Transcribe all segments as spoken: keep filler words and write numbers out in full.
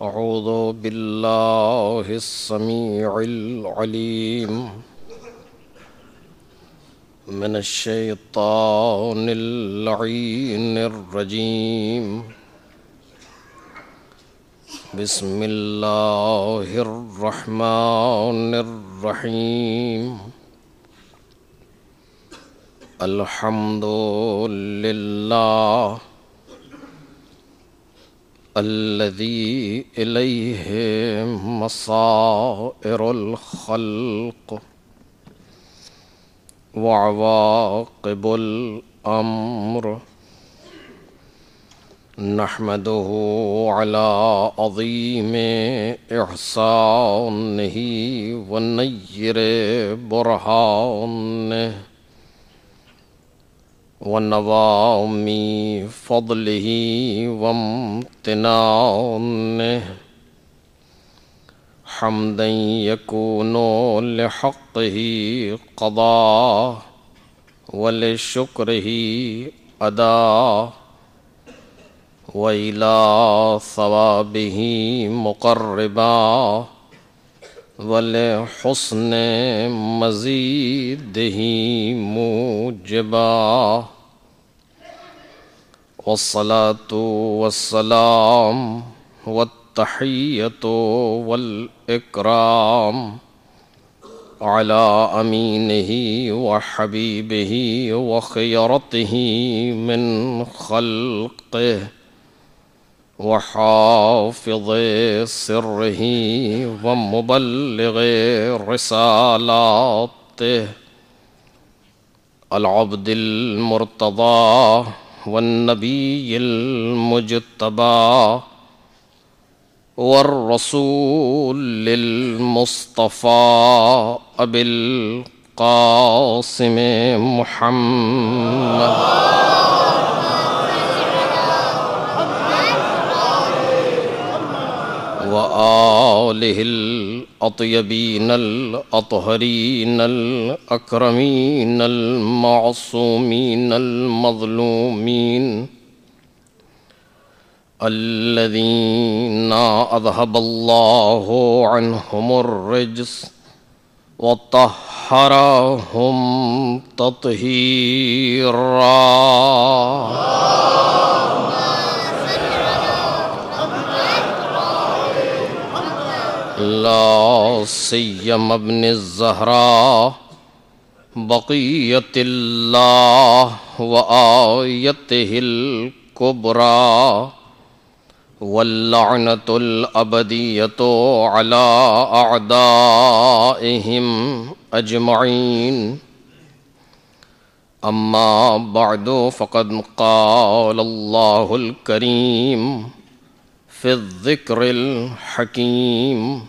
أعوذ بالله السميع العليم من الشيطان اللعين الرجيم. بسم الله الرحمن الرحيم. الحمد لله الذي إليه مصائر الخلق وعواقب الأمر. نحمده على عظيم إحسانه ونير برهانه ونوام فضله وامتنانه، حمدا يكون لحقه قضاء ولشكره أداء، وإلى ثوابه مقربا ولحسن مزيده موجبا. والصلاة والسلام والتحية والإكرام على أمينه وحبيبه وخيرته من خلقه وحافظ سره ومبلغ رسالاته، العبد المرتضى والنبي المجتبى والرسول المصطفى أبي القاسم محمد وآله الأطيبين الأطهرين الأكرمين المعصومين المظلومين، الذين أذهب الله عنهم الرجس وطهرهم تطهيرا. لا سيما ابن الزهراء بقية الله وآيته الكبرى، واللعنة الأبدية على أعدائهم أجمعين. أما بعد، فقد قال الله الكريم في الذكر الحكيم: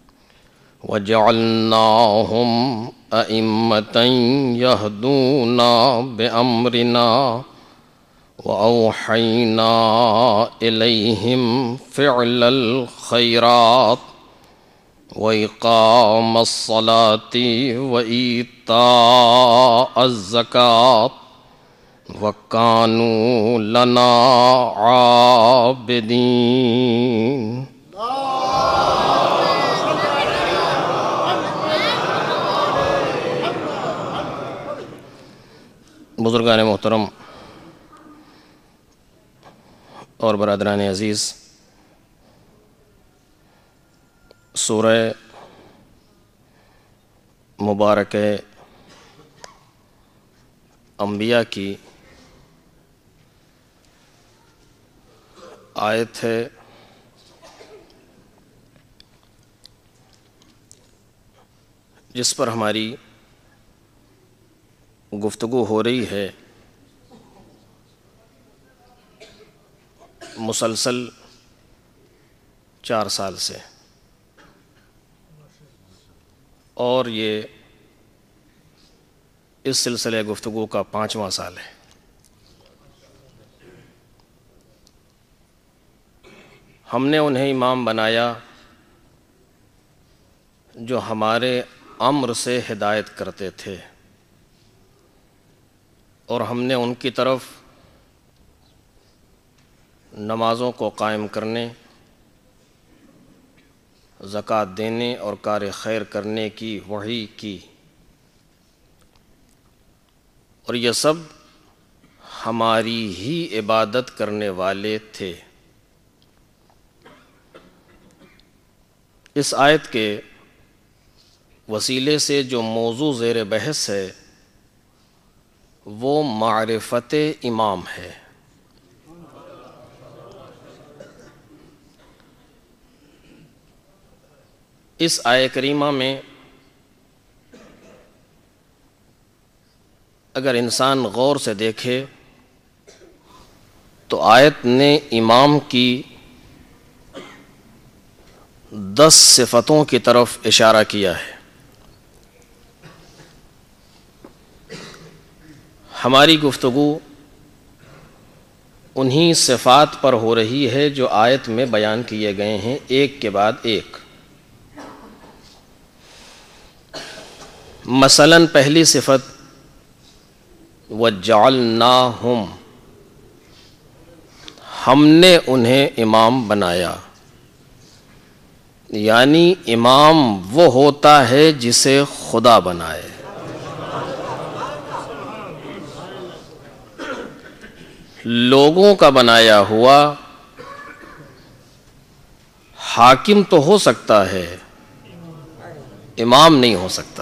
وجعلناهم أئمة يهدون بأمرنا وأوحينا إليهم فعل الخيرات وإقام الصلاة وإيتاء الزكاة وَكَانُوا لَنَا عَابِدِينَ. بزرگان محترم اور برادران عزیز، سورہ مبارک انبیاء کی آیت ہے جس پر ہماری گفتگو ہو رہی ہے مسلسل چار سال سے، اور یہ اس سلسلے گفتگو کا پانچواں سال ہے۔ ہم نے انہیں امام بنایا جو ہمارے امر سے ہدایت کرتے تھے، اور ہم نے ان کی طرف نمازوں کو قائم کرنے زکوٰۃ دینے اور کار خیر کرنے کی وحی کی، اور یہ سب ہماری ہی عبادت کرنے والے تھے۔ اس آیت کے وسیلے سے جو موضوع زیر بحث ہے وہ معرفت امام ہے۔ اس آیہ کریمہ میں اگر انسان غور سے دیکھے تو آیت نے امام کی دس صفتوں کی طرف اشارہ کیا ہے۔ ہماری گفتگو انہی صفات پر ہو رہی ہے جو آیت میں بیان کیے گئے ہیں، ایک کے بعد ایک۔ مثلاً پہلی صفت وَجَعَلْنَاهُمْ، ہم نے انہیں امام بنایا، یعنی امام وہ ہوتا ہے جسے خدا بنائے۔ لوگوں کا بنایا ہوا حاکم تو ہو سکتا ہے، امام نہیں ہو سکتا۔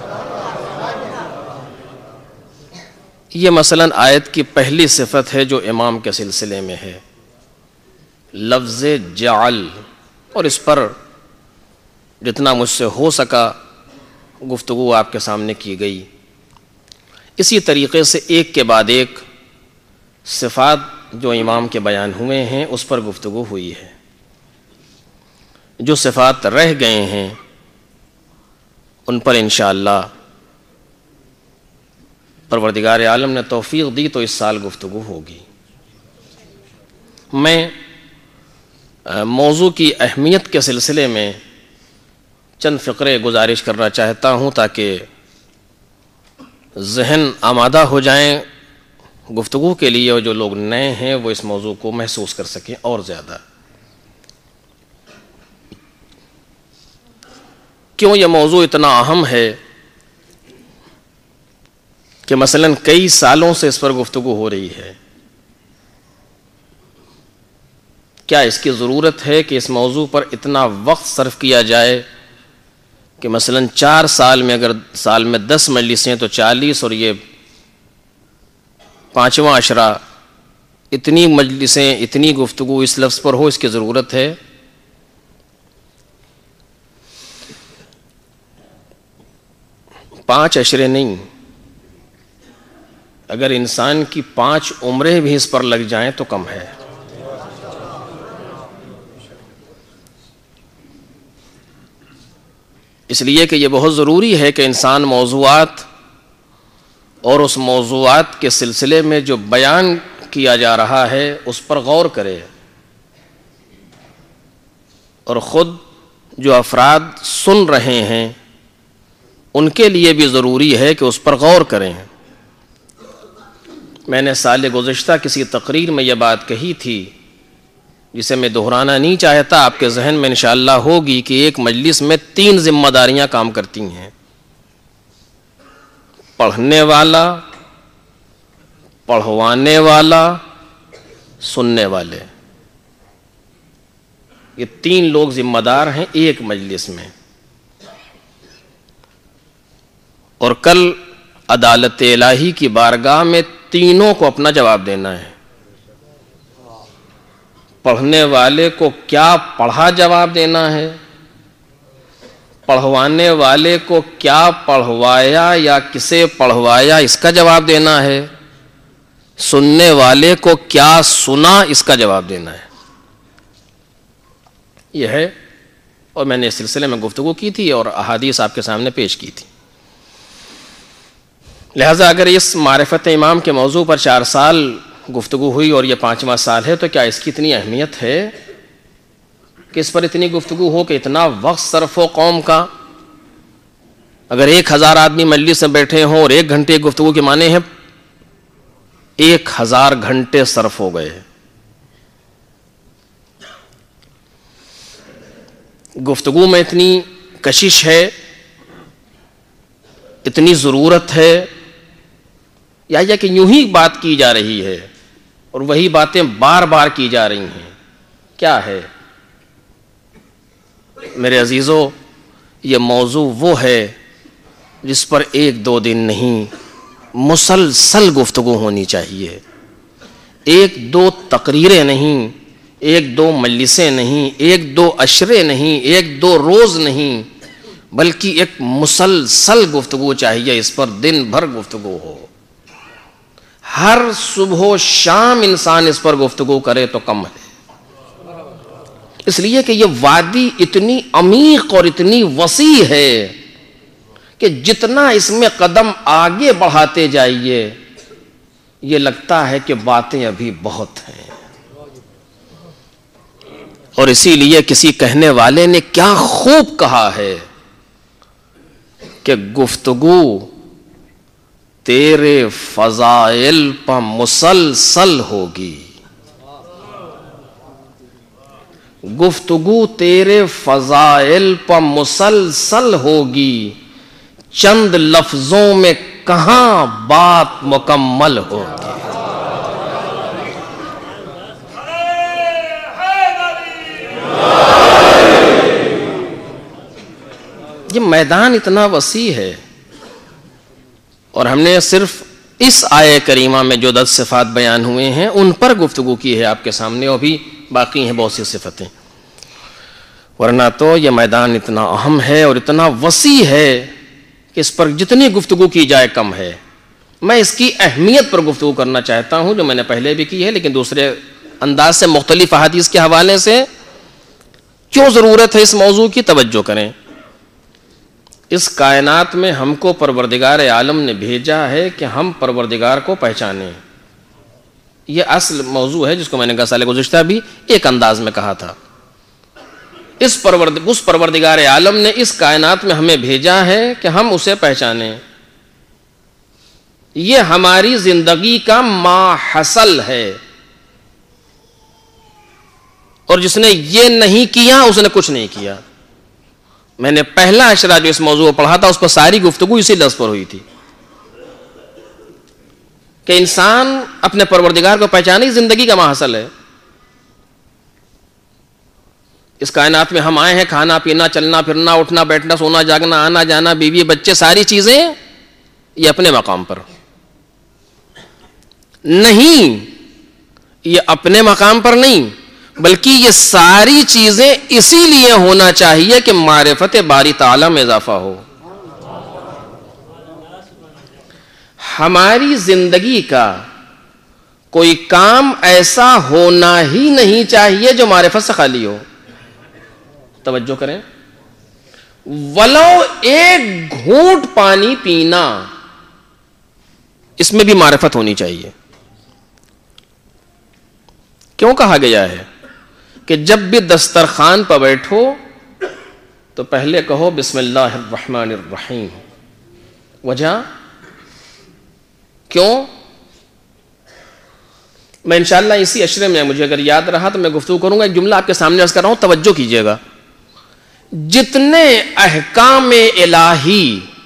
یہ مثلاً آیت کی پہلی صفت ہے جو امام کے سلسلے میں ہے، لفظ جعل، اور اس پر جتنا مجھ سے ہو سکا گفتگو آپ کے سامنے کی گئی۔ اسی طریقے سے ایک کے بعد ایک صفات جو امام کے بیان ہوئے ہیں اس پر گفتگو ہوئی ہے۔ جو صفات رہ گئے ہیں ان پر انشاءاللہ پروردگار عالم نے توفیق دی تو اس سال گفتگو ہوگی۔ میں موضوع کی اہمیت کے سلسلے میں چند فقرے گزارش کرنا چاہتا ہوں تاکہ ذہن آمادہ ہو جائیں گفتگو کے لیے، اور جو لوگ نئے ہیں وہ اس موضوع کو محسوس کر سکیں اور زیادہ۔ کیوں یہ موضوع اتنا اہم ہے کہ مثلاً کئی سالوں سے اس پر گفتگو ہو رہی ہے؟ کیا اس کی ضرورت ہے کہ اس موضوع پر اتنا وقت صرف کیا جائے کہ مثلاً چار سال میں اگر سال میں دس مجلسیں تو چالیس، اور یہ پانچواں عشرہ اتنی مجلسیں اتنی گفتگو اس لفظ پر ہو؟ اس کی ضرورت ہے؟ پانچ عشرے نہیں، اگر انسان کی پانچ عمریں بھی اس پر لگ جائیں تو کم ہے۔ اس لیے کہ یہ بہت ضروری ہے کہ انسان موضوعات اور اس موضوعات کے سلسلے میں جو بیان کیا جا رہا ہے اس پر غور کرے، اور خود جو افراد سن رہے ہیں ان کے لیے بھی ضروری ہے کہ اس پر غور کریں۔ میں نے سال گزشتہ کسی تقریر میں یہ بات کہی تھی جسے میں دہرانا نہیں چاہتا، آپ کے ذہن میں انشاءاللہ ہوگی کہ ایک مجلس میں تین ذمہ داریاں کام کرتی ہیں: پڑھنے والا، پڑھوانے والا، سننے والے۔ یہ تین لوگ ذمہ دار ہیں ایک مجلس میں، اور کل عدالت الہی کی بارگاہ میں تینوں کو اپنا جواب دینا ہے۔ پڑھنے والے کو کیا پڑھا جواب دینا ہے، پڑھوانے والے کو کیا پڑھوایا یا کسے پڑھوایا اس کا جواب دینا ہے، سننے والے کو کیا سنا اس کا جواب دینا ہے۔ یہ ہے، اور میں نے اس سلسلے میں گفتگو کی تھی اور احادیث آپ کے سامنے پیش کی تھی۔ لہٰذا اگر اس معرفت امام کے موضوع پر چار سال گفتگو ہوئی اور یہ پانچواں سال ہے تو کیا اس کی اتنی اہمیت ہے کہ اس پر اتنی گفتگو ہو کہ اتنا وقت صرف ہو قوم کا؟ اگر ایک ہزار آدمی مجلس میں بیٹھے ہوں اور ایک گھنٹے گفتگو کے معنی ہے ایک ہزار گھنٹے صرف ہو گئے۔ گفتگو میں اتنی کشش ہے, اتنی ضرورت ہے, یا یہ کہ یوں ہی بات کی جا رہی ہے اور وہی باتیں بار بار کی جا رہی ہیں؟ کیا ہے میرے عزیزو؟ یہ موضوع وہ ہے جس پر ایک دو دن نہیں, مسلسل گفتگو ہونی چاہیے. ایک دو تقریریں نہیں, ایک دو مجلسیں نہیں, ایک دو عشرے نہیں, ایک دو روز نہیں, بلکہ ایک مسلسل گفتگو چاہیے. اس پر دن بھر گفتگو ہو, ہر صبح و شام انسان اس پر گفتگو کرے تو کم ہے. اس لیے کہ یہ وادی اتنی عمیق اور اتنی وسیع ہے کہ جتنا اس میں قدم آگے بڑھاتے جائیے یہ لگتا ہے کہ باتیں ابھی بہت ہیں. اور اسی لیے کسی کہنے والے نے کیا خوب کہا ہے کہ گفتگو تیرے فضائل پر مسلسل ہوگی. گفتگو تیرے فضائل پر مسلسل ہوگی, چند لفظوں میں کہاں بات مکمل ہوگی. یہ میدان اتنا وسیع ہے اور ہم نے صرف اس آیہ کریمہ میں جو دس صفات بیان ہوئے ہیں ان پر گفتگو کی ہے آپ کے سامنے, اور بھی باقی ہیں بہت سی صفتیں. ورنہ تو یہ میدان اتنا اہم ہے اور اتنا وسیع ہے کہ اس پر جتنی گفتگو کی جائے کم ہے. میں اس کی اہمیت پر گفتگو کرنا چاہتا ہوں جو میں نے پہلے بھی کی ہے, لیکن دوسرے انداز سے مختلف احادیث کے حوالے سے. کیوں ضرورت ہے اس موضوع کی؟ توجہ کریں. اس کائنات میں ہم کو پروردگار عالم نے بھیجا ہے کہ ہم پروردگار کو پہچانیں. یہ اصل موضوع ہے جس کو میں نے سال گزشتہ بھی ایک انداز میں کہا تھا. اس پرورد اس پروردگار عالم نے اس کائنات میں ہمیں بھیجا ہے کہ ہم اسے پہچانیں. یہ ہماری زندگی کا ماحصل ہے, اور جس نے یہ نہیں کیا اس نے کچھ نہیں کیا. میں نے پہلا اشرا جو اس موضوع کو پڑھا تھا اس پر ساری گفتگو اسی لفظ پر ہوئی تھی کہ انسان اپنے پروردگار کو پہچانے زندگی کا ماحصل ہے. اس کائنات میں ہم آئے ہیں, کھانا پینا, چلنا پھرنا, اٹھنا بیٹھنا, سونا جاگنا, آنا جانا, بیوی بچے, ساری چیزیں یہ اپنے مقام پر نہیں, یہ اپنے مقام پر نہیں, بلکہ یہ ساری چیزیں اسی لیے ہونا چاہیے کہ معرفت باری تعالیٰ میں اضافہ ہو. ہماری زندگی کا کوئی کام ایسا ہونا ہی نہیں چاہیے جو معرفت سے خالی ہو. توجہ کریں, ولو ایک گھونٹ پانی پینا اس میں بھی معرفت ہونی چاہیے. کیوں کہا گیا ہے کہ جب بھی دسترخوان پر بیٹھو تو پہلے کہو بسم اللہ الرحمن الرحیم. وجہ کیوں؟ میں انشاءاللہ اسی اشرے میں, مجھے اگر یاد رہا تو میں گفتگو کروں گا. ایک جملہ آپ کے سامنے عرض کر رہا ہوں, توجہ کیجیے گا. جتنے احکام الہی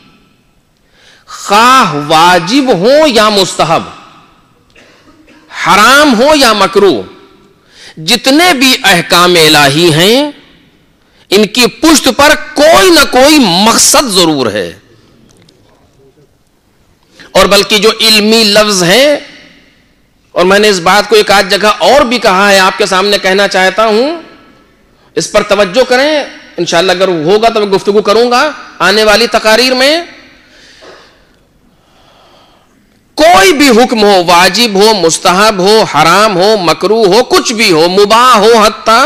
خواہ واجب ہوں یا مستحب, حرام ہو یا مکروہ, جتنے بھی احکام الہی ہیں ان کی پشت پر کوئی نہ کوئی مقصد ضرور ہے. اور بلکہ جو علمی لفظ ہیں, اور میں نے اس بات کو ایک آدھ جگہ اور بھی کہا ہے, آپ کے سامنے کہنا چاہتا ہوں, اس پر توجہ کریں. انشاءاللہ اگر ہوگا تو میں گفتگو کروں گا آنے والی تقاریر میں. کوئی بھی حکم ہو, واجب ہو, مستحب ہو, حرام ہو, مکروہ ہو, کچھ بھی ہو, مباح ہو, حتی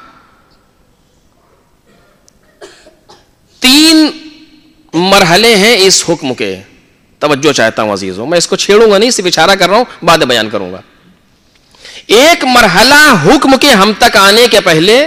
تین مرحلے ہیں اس حکم کے. توجہ چاہتا ہوں عزیزوں, میں اس کو چھیڑوں گا نہیں, صرف اشارہ کر رہا ہوں, بعد بیان کروں گا. ایک مرحلہ حکم کے ہم تک آنے کے پہلے,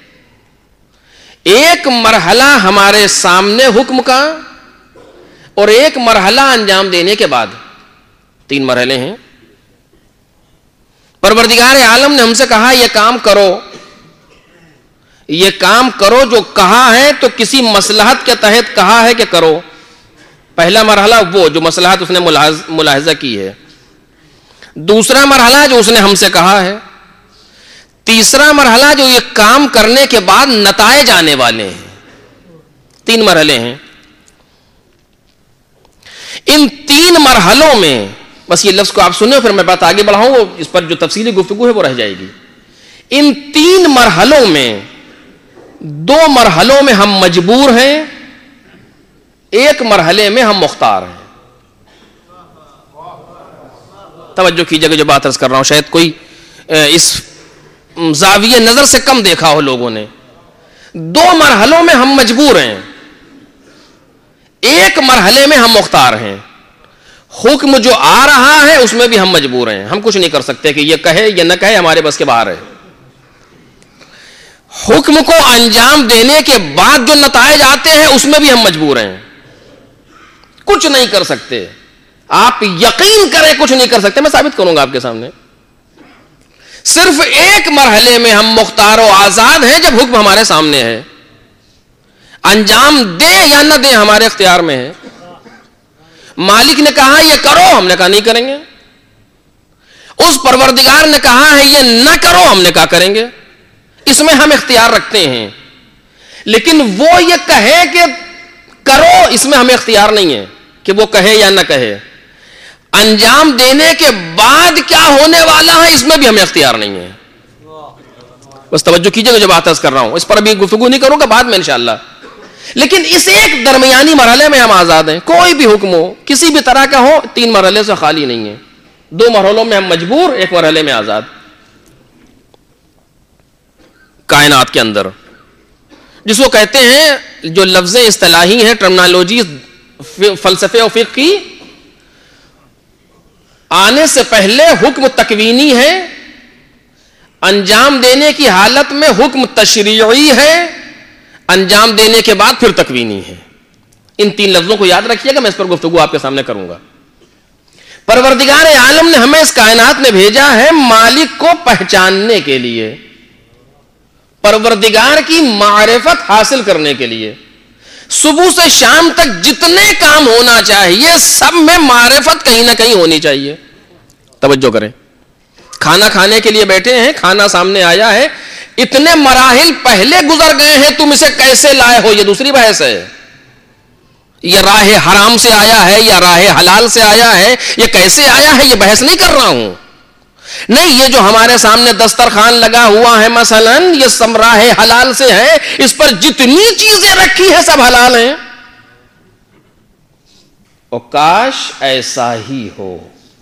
ایک مرحلہ ہمارے سامنے حکم کا, اور ایک مرحلہ انجام دینے کے بعد. تین مرحلے ہیں. پروردگار عالم نے ہم سے کہا یہ کام کرو, یہ کام کرو جو کہا ہے تو کسی مصلحت کے تحت کہا ہے کہ کرو. پہلا مرحلہ وہ جو مصلحت اس نے ملاحظہ کی ہے. دوسرا مرحلہ جو اس نے ہم سے کہا ہے. تیسرا مرحلہ جو یہ کام کرنے کے بعد نتائج آنے والے ہیں. تین مرحلے ہیں. ان تین مرحلوں میں بس یہ لفظ کو آپ سنیں پھر میں بات آگے بڑھاؤں, وہ اس پر جو تفصیلی گفتگو ہے وہ رہ جائے گی. ان تین مرحلوں میں دو مرحلوں میں ہم مجبور ہیں, ایک مرحلے میں ہم مختار ہیں. توجہ کیجئے گا جو بات عرض کر رہا ہوں, شاید کوئی اس زاویہ نظر سے کم دیکھا ہو لوگوں نے. دو مرحلوں میں ہم مجبور ہیں, ایک مرحلے میں ہم مختار ہیں. حکم جو آ رہا ہے اس میں بھی ہم مجبور ہیں, ہم کچھ نہیں کر سکتے کہ یہ کہے یا نہ کہے, ہمارے بس کے باہر ہے. حکم کو انجام دینے کے بعد جو نتائج آتے ہیں اس میں بھی ہم مجبور ہیں, کچھ نہیں کر سکتے. آپ یقین کریں کچھ نہیں کر سکتے, میں ثابت کروں گا آپ کے سامنے. صرف ایک مرحلے میں ہم مختار و آزاد ہیں جب حکم ہمارے سامنے ہے. انجام دے یا نہ دے ہمارے اختیار میں ہے. مالک نے کہا یہ کرو, ہم نے کہا نہیں کریں گے. اس پروردگار نے کہا ہے یہ نہ کرو, ہم نے کہا کریں گے. اس میں ہم اختیار رکھتے ہیں. لیکن وہ یہ کہے کہ کرو, اس میں ہمیں اختیار نہیں ہے کہ وہ کہے یا نہ کہے. انجام دینے کے بعد کیا ہونے والا ہے اس میں بھی ہمیں اختیار نہیں ہے. بس توجہ کیجئے جو بات عرض کر رہا ہوں, اس پر ابھی گفتگو نہیں کروں گا, بعد میں انشاءاللہ. لیکن اس ایک درمیانی مرحلے میں ہم آزاد ہیں. کوئی بھی حکم ہو, کسی بھی طرح کا ہو, تین مرحلے سے خالی نہیں ہے. دو مرحلوں میں ہم مجبور, ایک مرحلے میں آزاد. کائنات کے اندر جس کو کہتے ہیں, جو لفظ اصطلاحی ہیں, ٹرمنالوجی فلسفے و فقہ کی, آنے سے پہلے حکم تکوینی ہے, انجام دینے کی حالت میں حکم تشریعی ہے, انجام دینے کے بعد پھر تکوینی ہے. ان تین لفظوں کو یاد رکھیے گا, میں اس پر گفتگو آپ کے سامنے کروں گا. پروردگار عالم نے ہمیں اس کائنات میں بھیجا ہے مالک کو پہچاننے کے لیے, پروردگار کی معرفت حاصل کرنے کے لیے. صبح سے شام تک جتنے کام ہونا چاہیے سب میں معرفت کہیں نہ کہیں ہونی چاہیے. توجہ کریں, کھانا کھانے کے لیے بیٹھے ہیں, کھانا سامنے آیا ہے, اتنے مراحل پہلے گزر گئے ہیں, تم اسے کیسے لائے ہو یہ دوسری بحث ہے. یہ راہ حرام سے آیا ہے یا راہ حلال سے آیا ہے, یہ کیسے آیا ہے یہ بحث نہیں کر رہا ہوں. نہیں, یہ جو ہمارے سامنے دسترخوان لگا ہوا ہے مثلا, یہ سب راہ حلال سے ہے, اس پر جتنی چیزیں رکھی ہیں سب حلال ہیں. اور کاش ایسا ہی ہو.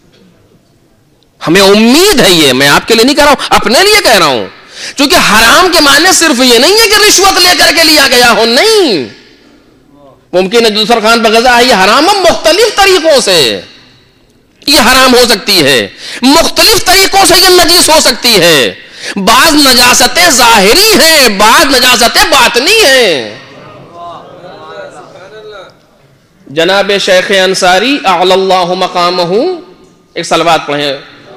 ہمیں امید ہے, یہ میں آپ کے لیے نہیں کہہ رہا ہوں, اپنے لیے کہہ رہا ہوں. چونکہ حرام کے معنی صرف یہ نہیں ہے کہ رشوت لے کر کے لیا گیا ہو, نہیں. ممکن ہے دسترخوان پر غذا ہے, یہ حرام مختلف طریقوں سے یہ حرام ہو سکتی ہے, مختلف طریقوں سے یہ نجیس ہو سکتی ہے. بعض نجاستیں ظاہری ہیں, بعض نجاستیں باطنی ہیں. جناب شیخ انصاری اعلی اللہ مقامہ, ایک صلوات پڑھیں.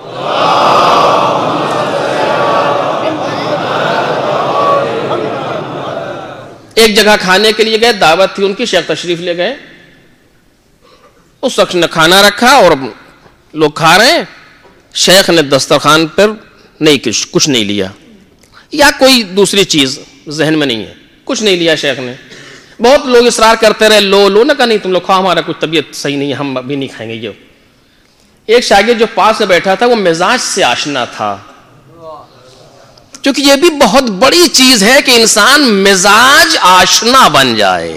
ایک جگہ کھانے کے لیے گئے, دعوت تھی ان کی, شیخ تشریف لے گئے. اس شخص نے کھانا رکھا اور لوگ کھا رہے ہیں, شیخ نے دسترخوان پر نہیں کچھ کچھ نہیں لیا, یا کوئی دوسری چیز ذہن میں نہیں ہے, کچھ نہیں لیا شیخ نے. بہت لوگ اصرار کرتے رہے, لو لو نہ کہا نہیں تم لوگ کھاؤ, ہمارا کچھ طبیعت صحیح نہیں ہے, ہم ابھی نہیں کھائیں گے. یہ ایک شاگرد جو پاس میں بیٹھا تھا وہ مزاج سے آشنا تھا, کیونکہ یہ بھی بہت بڑی چیز ہے کہ انسان مزاج آشنا بن جائے.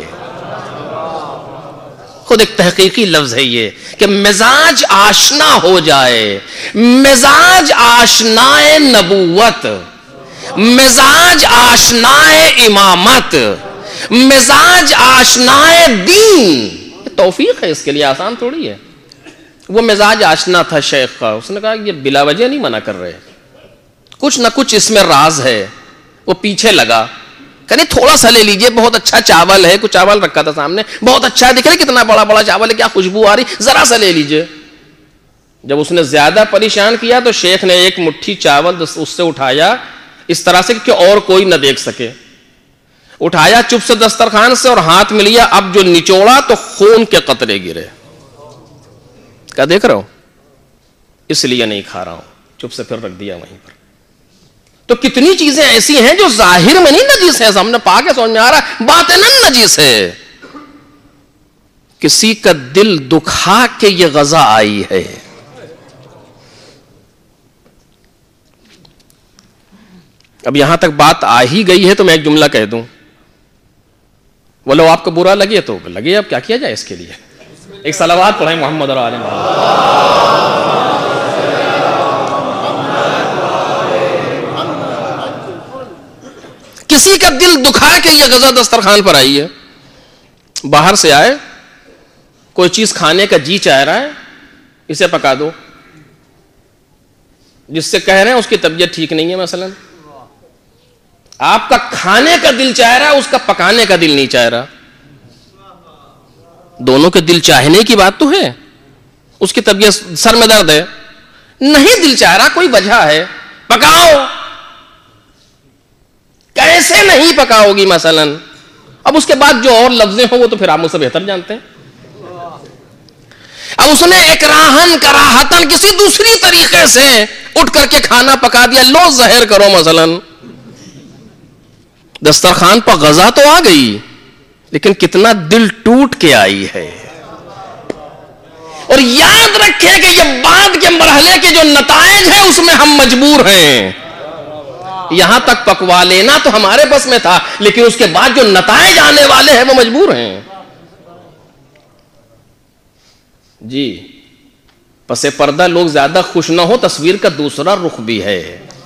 خود ایک تحقیقی لفظ ہے یہ کہ مزاج آشنا ہو جائے. مزاج آشنائے نبوت, مزاج آشنائے امامت, مزاج آشنائے دین. توفیق ہے اس کے لیے, آسان تھوڑی ہے. وہ مزاج آشنا تھا شیخ کا, اس نے کہا یہ بلا وجہ نہیں منع کر رہے, کچھ نہ کچھ اس میں راز ہے. وہ پیچھے لگا, کہ تھوڑا سا لے لیجئے, بہت اچھا چاول ہے. کچھ چاول رکھا تھا سامنے, بہت اچھا دکھ رہا, کتنا بڑا بڑا چاول ہے, کیا خوشبو آ رہی, ذرا سا لے لیجئے. جب اس نے زیادہ پریشان کیا تو شیخ نے ایک مٹھی چاول اس سے اٹھایا اس طرح سے کہ اور کوئی نہ دیکھ سکے, اٹھایا چپ سے دسترخوان سے اور ہاتھ میں لیا, اب جو نچوڑا تو خون کے قطرے گرے. کیا دیکھ رہا ہوں, اس لیے نہیں کھا رہا ہوں, چپ سے پھر رکھ دیا وہیں پر. تو کتنی چیزیں ایسی ہیں جو ظاہر میں نہیں نجیس ہے, ہم نے پا کے سمجھ میں آ رہا ہے باطناً نجیس ہے. کسی کا دل دکھا کے یہ غذا آئی ہے. اب یہاں تک بات آ ہی گئی ہے تو میں ایک جملہ کہہ دوں, وہ لو آپ کو برا لگے تو لگے, اب کیا کیا جائے اس کے لیے. ایک صلوات پڑھیں محمد اور آل محمد. کسی کا دل دکھا کے یہ غذا دسترخوان پر آئی ہے. باہر سے آئے, کوئی چیز کھانے کا جی چاہ رہا ہے, اسے پکا دو. جس سے کہہ رہے ہیں اس کی طبیعت ٹھیک نہیں ہے مثلا, آپ کا کھانے کا دل چاہ رہا ہے, اس کا پکانے کا دل نہیں چاہ رہا. دونوں کے دل چاہنے کی بات تو ہے. اس کی طبیعت سر میں درد ہے, نہیں دل چاہ رہا, کوئی وجہ ہے, پکاؤ. کیسے نہیں پکاؤ گی مثلا؟ اب اس کے بعد جو اور لفظیں ہوں وہ تو پھر آپ مجھ سے بہتر جانتے ہیں. اب اس نے اکراہن کراہتن کسی دوسری طریقے سے اٹھ کر کے کھانا پکا دیا, لو زہر کرو مثلا. دسترخوان پر غذا تو آ گئی, لیکن کتنا دل ٹوٹ کے آئی ہے. اور یاد رکھیں کہ یہ بعد کے مرحلے کے جو نتائج ہیں اس میں ہم مجبور ہیں. یہاں تک پکوا لینا تو ہمارے بس میں تھا, لیکن اس کے بعد جو نتائج آنے والے ہیں وہ مجبور ہیں. جی پس پردہ لوگ زیادہ خوش نہ ہو, تصویر کا دوسرا رخ بھی ہے.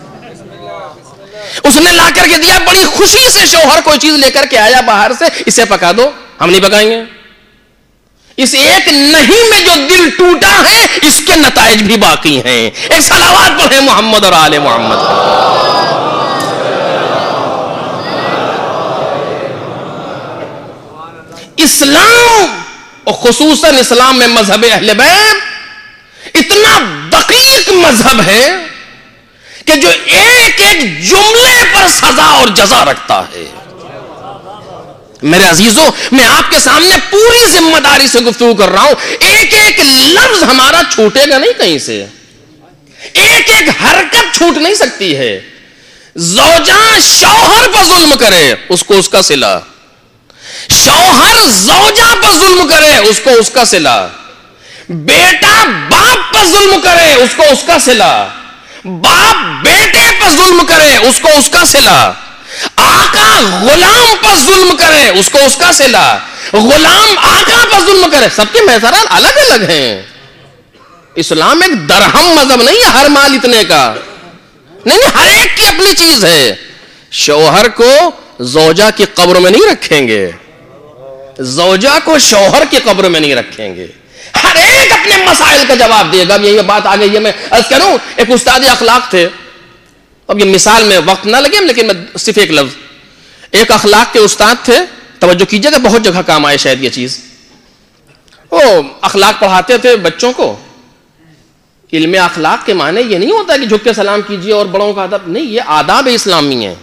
اس نے لا کر کے دیا, بڑی خوشی سے شوہر کوئی چیز لے کر کے آیا باہر سے, اسے پکا دو. ہم نہیں پکائیں گے. اس ایک نہیں میں جو دل ٹوٹا ہے اس کے نتائج بھی باقی ہیں. ایک صلوات پڑھیں محمد اور آل محمد. اسلام اور خصوصاً اسلام میں مذہب اہل بیت اتنا دقیق مذہب ہے کہ جو ایک ایک جملے پر سزا اور جزا رکھتا ہے. میرے عزیزوں, میں آپ کے سامنے پوری ذمہ داری سے گفتگو کر رہا ہوں, ایک ایک لفظ ہمارا چھوٹے گا نہیں کہیں سے, ایک ایک حرکت چھوٹ نہیں سکتی ہے. زوجہ شوہر پر ظلم کرے اس کو اس کا صلہ, شوہر زوجہ پر ظلم کرے اس کو اس کا صلہ, بیٹا باپ پر ظلم کرے اس کو اس کا صلہ, باپ بیٹے پر ظلم کرے اس کو اس کا صلہ, آقا غلام پر ظلم کرے اس کو اس کا صلہ, غلام آقا پر ظلم کرے. سب کے محضرات الگ الگ ہیں. اسلام ایک درہم مذہب نہیں ہے ہر مال اتنے کا, نہیں نہیں, ہر ایک کی اپنی چیز ہے. شوہر کو زوجہ کی قبر میں نہیں رکھیں گے, زوجہ کو شوہر کی قبر میں نہیں رکھیں گے. ہر ایک اپنے مسائل کا جواب دے گا. اب یہ بات آ گئی ہے, میں عرض کروں, ایک استاد اخلاق تھے, اب یہ مثال میں وقت نہ لگے لیکن میں صرف ایک لفظ, ایک اخلاق کے استاد تھے, توجہ کیجئے گا, بہت جگہ کام آئے شاید یہ چیز. وہ اخلاق پڑھاتے تھے بچوں کو. علم اخلاق کے معنی یہ نہیں ہوتا کہ جھک کے سلام کیجئے اور بڑوں کا ادب نہیں, یہ آداب اسلامی ہیں.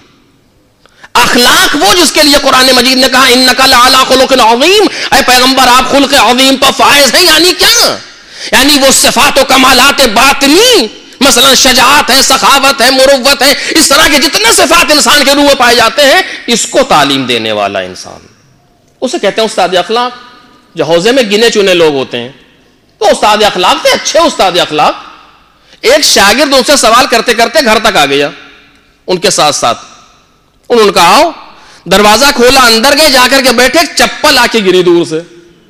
اخلاق وہ جس کے لیے قرآن مجید نے کہا انک لعلی خلق عظیم, اے پیغمبر آپ خلق عظیم پر فائز ہیں. یعنی کیا؟ یعنی وہ صفات و کمالات باطنی, مثلا شجاعت ہے, سخاوت ہے, مروت ہے, اس طرح کے جتنے صفات انسان کے روح میں پائے جاتے ہیں, اس کو تعلیم دینے والا انسان, اسے کہتے ہیں استاد اخلاق. جو حوزے میں گنے چنے لوگ ہوتے ہیں تو استاد اخلاق تھے, اچھے استاد اخلاق. ایک شاگرد ان سے سوال کرتے کرتے گھر تک آ گیا ان کے ساتھ ساتھ. انہوں نے کہا آؤ, دروازہ کھولا, اندر گئے, جا کر کے بیٹھے, چپل آ کے گری دور سے.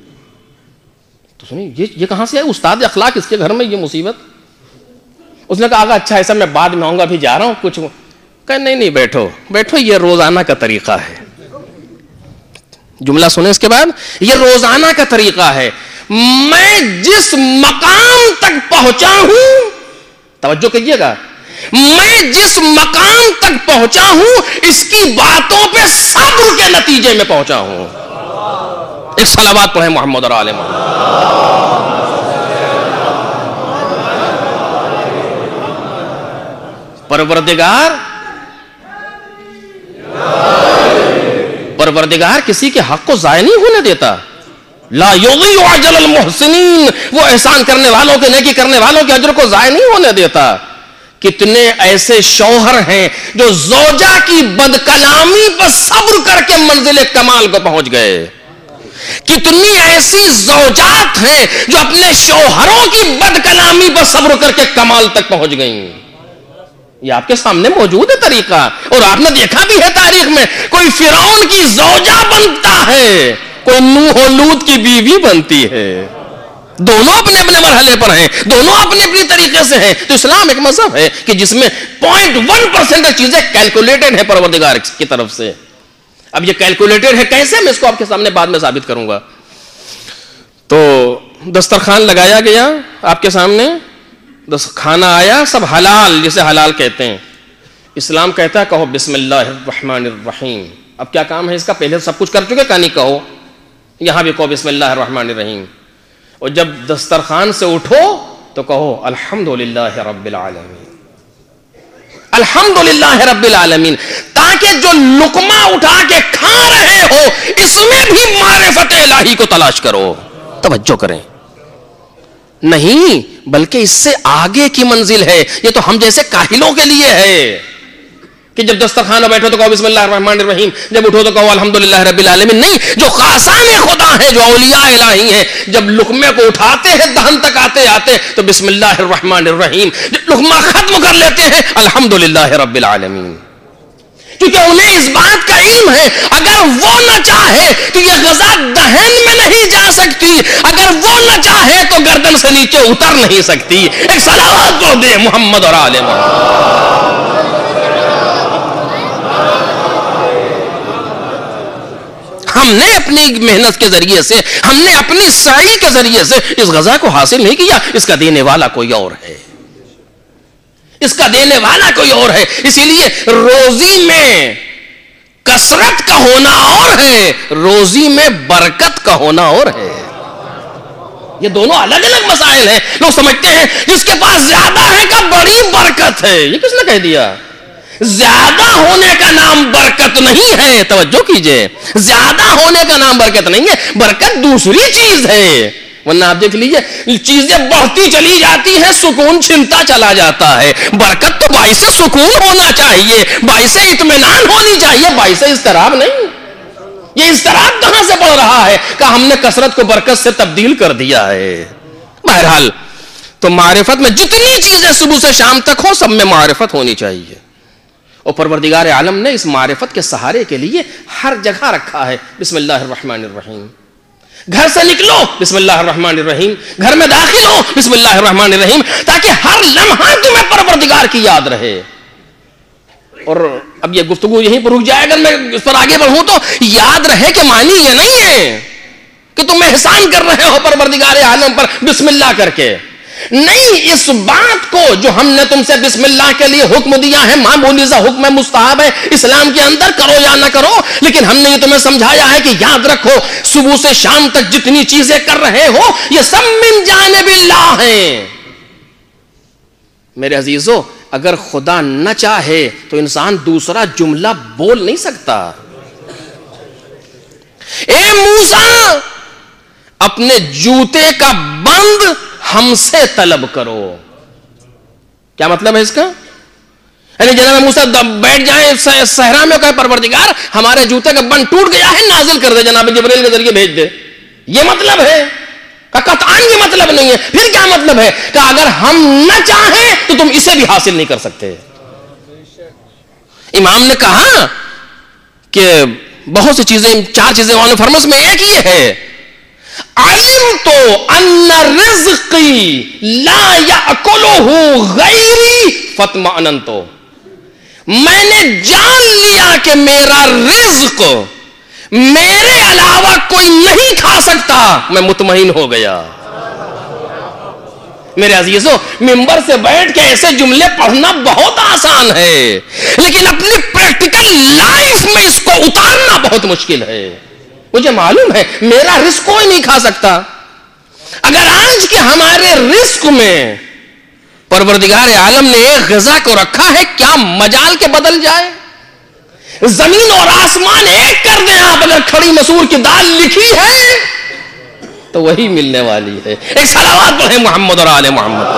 تو سنی یہ یہ کہاں سے ہے استاد اخلاق, اس کے گھر میں یہ مصیبت. اس نے کہا آگا اچھا ایسا میں بعد میں آؤں گا, ابھی جا رہا ہوں کچھ. کہا نہیں نہیں بیٹھو بیٹھو, یہ روزانہ کا طریقہ ہے. جملہ سنیں اس کے بعد, یہ روزانہ کا طریقہ ہے. میں جس مقام تک پہنچا ہوں, توجہ کیجیے گا, میں جس مقام تک پہنچا ہوں اس کی باتوں پہ صبر کے نتیجے میں پہنچا ہوں. ایک صلوات پڑھیں محمد اور آل محمد. پروردگار پروردگار کسی کے حق کو ضائع نہیں ہونے دیتا. لا یضیع اجر المحسنین, وہ احسان کرنے والوں کے, نیکی کرنے والوں کے اجر کو ضائع نہیں ہونے دیتا. کتنے ایسے شوہر ہیں جو زوجہ کی بدکلامی پر صبر کر کے منزل کمال کو پہنچ گئے. کتنی ایسی زوجات ہیں جو اپنے شوہروں کی بدکلامی پر صبر کر کے کمال تک پہنچ گئیں. یہ آپ کے سامنے موجود ہے طریقہ, اور آپ نے دیکھا بھی ہے تاریخ میں. کوئی فرعون کی زوجہ بنتا ہے, کوئی نوح و لوط کی بیوی بنتی ہے. دونوں اپنے اپنے مرحلے پر ہیں, دونوں اپنے اپنے طریقے سے ہیں. تو اسلام ایک مذہب ہے کہ جس میں پوائنٹ ون پرسینٹ چیزیں کیلکولیٹڈ ہیں پروردگار کی طرف سے. اب یہ کیلکولیٹڈ ہے کیسے, میں اس کو آپ کے سامنے بعد میں ثابت کروں گا. تو دسترخوان لگایا گیا آپ کے سامنے, کھانا آیا, سب حلال, جسے حلال کہتے ہیں. اسلام کہتا ہے کہو بسم اللہ الرحمن الرحیم. اب کیا کام ہے اس کا, پہلے سب کچھ کر چکے, کہا نہیں کہو, یہاں بھی کہو بسم اللہ الرحمن الرحیم. اور جب دسترخوان سے اٹھو تو کہو الحمدللہ رب العالمین, الحمدللہ رب العالمین, تاکہ جو لقمہ اٹھا کے کھا رہے ہو اس میں بھی معرفت الہی کو تلاش کرو. توجہ کریں, نہیں بلکہ اس سے آگے کی منزل ہے. یہ تو ہم جیسے کاہلوں کے لیے ہے کہ جب دسترخوان میں بیٹھو تو کہو بسم اللہ الرحمن الرحیم, جب اٹھو تو کہو الحمدللہ رب العالمین. نہیں, جو خاصان خدا ہیں, جو اولیاء الہی ہیں, جب لقمے کو اٹھاتے ہیں دہن تک آتے آتے تو بسم اللہ الرحمن الرحیم, جب لقمہ ختم کر لیتے ہیں الحمدللہ رب العالمین. کیونکہ انہیں اس بات کا علم ہے اگر وہ نہ چاہے تو یہ غذا دہن میں نہیں جا سکتی, اگر وہ نہ چاہے تو گردن سے نیچے اتر نہیں سکتی. ایک صلوات کو دے محمد اور آل محمد. ہم نے اپنی محنت کے ذریعے سے, ہم نے اپنی سعی کے ذریعے سے اس غذا کو حاصل نہیں کیا, اس کا دینے والا کوئی اور ہے, اس کا دینے والا کوئی اور ہے. اسی لیے روزی میں کثرت کا ہونا اور ہے, روزی میں برکت کا ہونا اور ہے. یہ دونوں الگ الگ مسائل ہیں. لوگ سمجھتے ہیں جس کے پاس زیادہ ہے کا بڑی برکت ہے. یہ کس نے کہہ دیا؟ زیادہ ہونے کا نام برکت نہیں ہے. توجہ کیجئے, زیادہ ہونے کا نام برکت نہیں ہے, برکت دوسری چیز ہے. ورنہ آپ دیکھ لیجئے چیزیں بڑھتی چلی جاتی ہیں, سکون چھنتا چلا جاتا ہے. برکت تو باعث سکون ہونا چاہیے, باعث اطمینان ہونی چاہیے, باعث اضطراب نہیں. یہ اضطراب کہاں سے بڑھ رہا ہے کہ ہم نے کثرت کو برکت سے تبدیل کر دیا ہے. بہرحال تو معرفت میں جتنی چیزیں صبح سے شام تک ہو سب میں معرفت ہونی چاہیے. اور پروردگار عالم نے اس معرفت کے سہارے کے لیے ہر جگہ رکھا ہے بسم اللہ الرحمن الرحیم. گھر سے نکلو بسم اللہ الرحمن الرحیم, گھر میں داخل ہو بسم اللہ الرحمن الرحیم, تاکہ ہر لمحہ تمہیں پروردگار کی یاد رہے. اور اب یہ گفتگو یہیں پر رک جائے, اگر میں اس پر آگے بڑھوں تو یاد رہے کہ معنی یہ نہیں ہے کہ تم احسان کر رہے ہو پروردگار عالم پر بسم اللہ کر کے. نہیں, اس بات کو جو ہم نے تم سے بسم اللہ کے لیے حکم دیا ہے, معمولی سا حکم ہے, مستحب ہے اسلام کے اندر, کرو یا نہ کرو, لیکن ہم نے یہ تمہیں سمجھایا ہے کہ یاد رکھو صبح سے شام تک جتنی چیزیں کر رہے ہو یہ سب من جانب اللہ ہیں. میرے عزیزو, اگر خدا نہ چاہے تو انسان دوسرا جملہ بول نہیں سکتا. اے موسیٰ, اپنے جوتے کا بند ہم سے طلب کرو. کیا مطلب ہے اس کا؟ یعنی جناب موسیٰ بیٹھ جائیں صحرا میں, کہے پروردگار ہمارے جوتے کا بند ٹوٹ گیا ہے, نازل کر دے, جناب جبریل کے ذریعے بھیج دے. یہ مطلب ہے؟ کہ قطعاً یہ مطلب نہیں ہے. پھر کیا مطلب ہے؟ کہ اگر ہم نہ چاہیں تو تم اسے بھی حاصل نہیں کر سکتے. امام نے کہا کہ بہت سی چیزیں, چار چیزیں انہوں نے فرمایا, میں ایک یہ ہے علمت ان رزقی لا یاکلہ غیری فاطمئننت. میں نے جان لیا کہ میرا رزق میرے علاوہ کوئی نہیں کھا سکتا, میں مطمئن ہو گیا. میرے عزیزو, ممبر سے بیٹھ کے ایسے جملے پڑھنا بہت آسان ہے, لیکن اپنی پریکٹیکل لائف میں اس کو اتارنا بہت مشکل ہے. مجھے معلوم ہے میرا رزق کوئی نہیں کھا سکتا. اگر آج کے ہمارے رزق میں پروردگار عالم نے ایک غذا کو رکھا ہے, کیا مجال کے بدل جائے؟ زمین اور آسمان ایک کر دیں آپ آپ اگر کھڑی مسور کی دال لکھی ہے تو وہی ملنے والی ہے. ایک صلوات پڑھیں محمد اور آل محمد.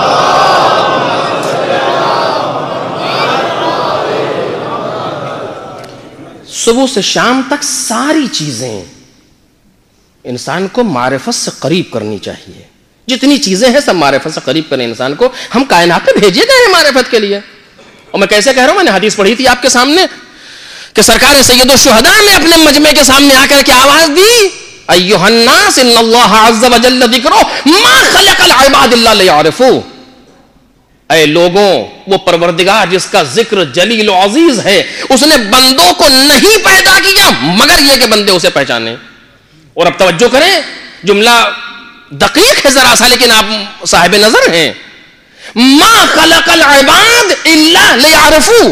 صبح سے شام تک ساری چیزیں انسان کو معرفت سے قریب کرنی چاہیے. جتنی چیزیں ہیں سب معرفت سے قریب کریں انسان کو. ہم کائنات میں بھیجے گئے ہیں معرفت کے لیے. اور میں کیسے کہہ رہا ہوں, میں نے حدیث پڑھی تھی آپ کے سامنے کہ سرکار سید الشہداء نے اپنے مجمع کے سامنے آ کر کے آواز دی, ایھا الناس ان اللہ عز وجل ذکرہ ما خلق العباد الا لیعرفوا. اے لوگوں, وہ پروردگار جس کا ذکر جلیل و عزیز ہے, اس نے بندوں کو نہیں پیدا کیا مگر یہ کہ بندے اسے پہچانے. اور اب توجہ کریں, جملہ دقیق ہے ذرا سا لیکن آپ صاحب نظر ہیں. ما خلق العباد الا لیعرفوا,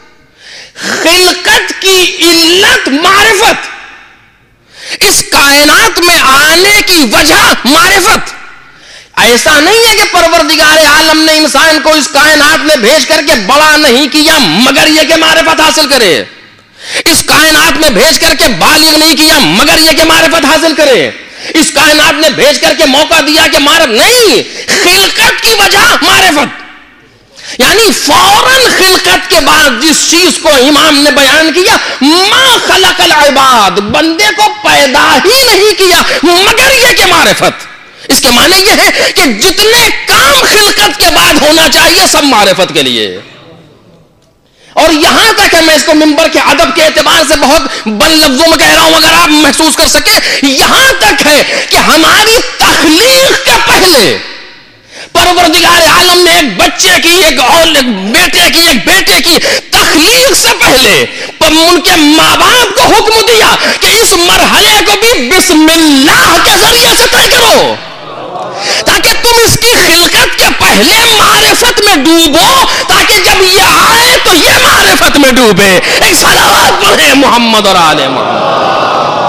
خلقت کی علت معرفت, اس کائنات میں آنے کی وجہ معرفت. ایسا نہیں ہے کہ پروردگار عالم نے انسان کو اس کائنات میں بھیج کر کے بڑا نہیں کیا مگر یہ کہ معرفت حاصل کرے, اس کائنات میں بھیج کر کے بالغ نہیں کیا مگر یہ کہ معرفت حاصل کرے, اس کائنات میں بھیج کر کے موقع دیا کہ معرفت نہیں, خلقت کی وجہ معرفت. یعنی فوراً خلقت کے بعد جس چیز کو امام نے بیان کیا, ما خلق العباد, بندے کو پیدا ہی نہیں کیا مگر یہ کہ معرفت. اس کے معنی یہ ہے کہ جتنے کام خلقت کے بعد ہونا چاہیے سب معرفت کے لیے. اور یہاں تک ہے, میں اس کو منبر کے ادب کے اعتبار سے بہت بل لفظوں میں کہہ رہا ہوں اگر آپ محسوس کر سکیں, یہاں تک ہے کہ ہماری تخلیق کے پہلے پروردگار عالم نے ایک بچے کی, ایک اور ایک بیٹے کی, ایک بیٹے کی تخلیق سے پہلے ان کے ماں باپ کو حکم دیا کہ اس مرحلے کو بھی بسم اللہ کے ذریعے سے طے کرو, تاکہ تم اس کی خلقت کے پہلے معرفت میں ڈوبو, تاکہ جب یہ آئے تو یہ معرفت میں ڈوبے. ایک صلوات پڑھیں محمد اور آل محمد.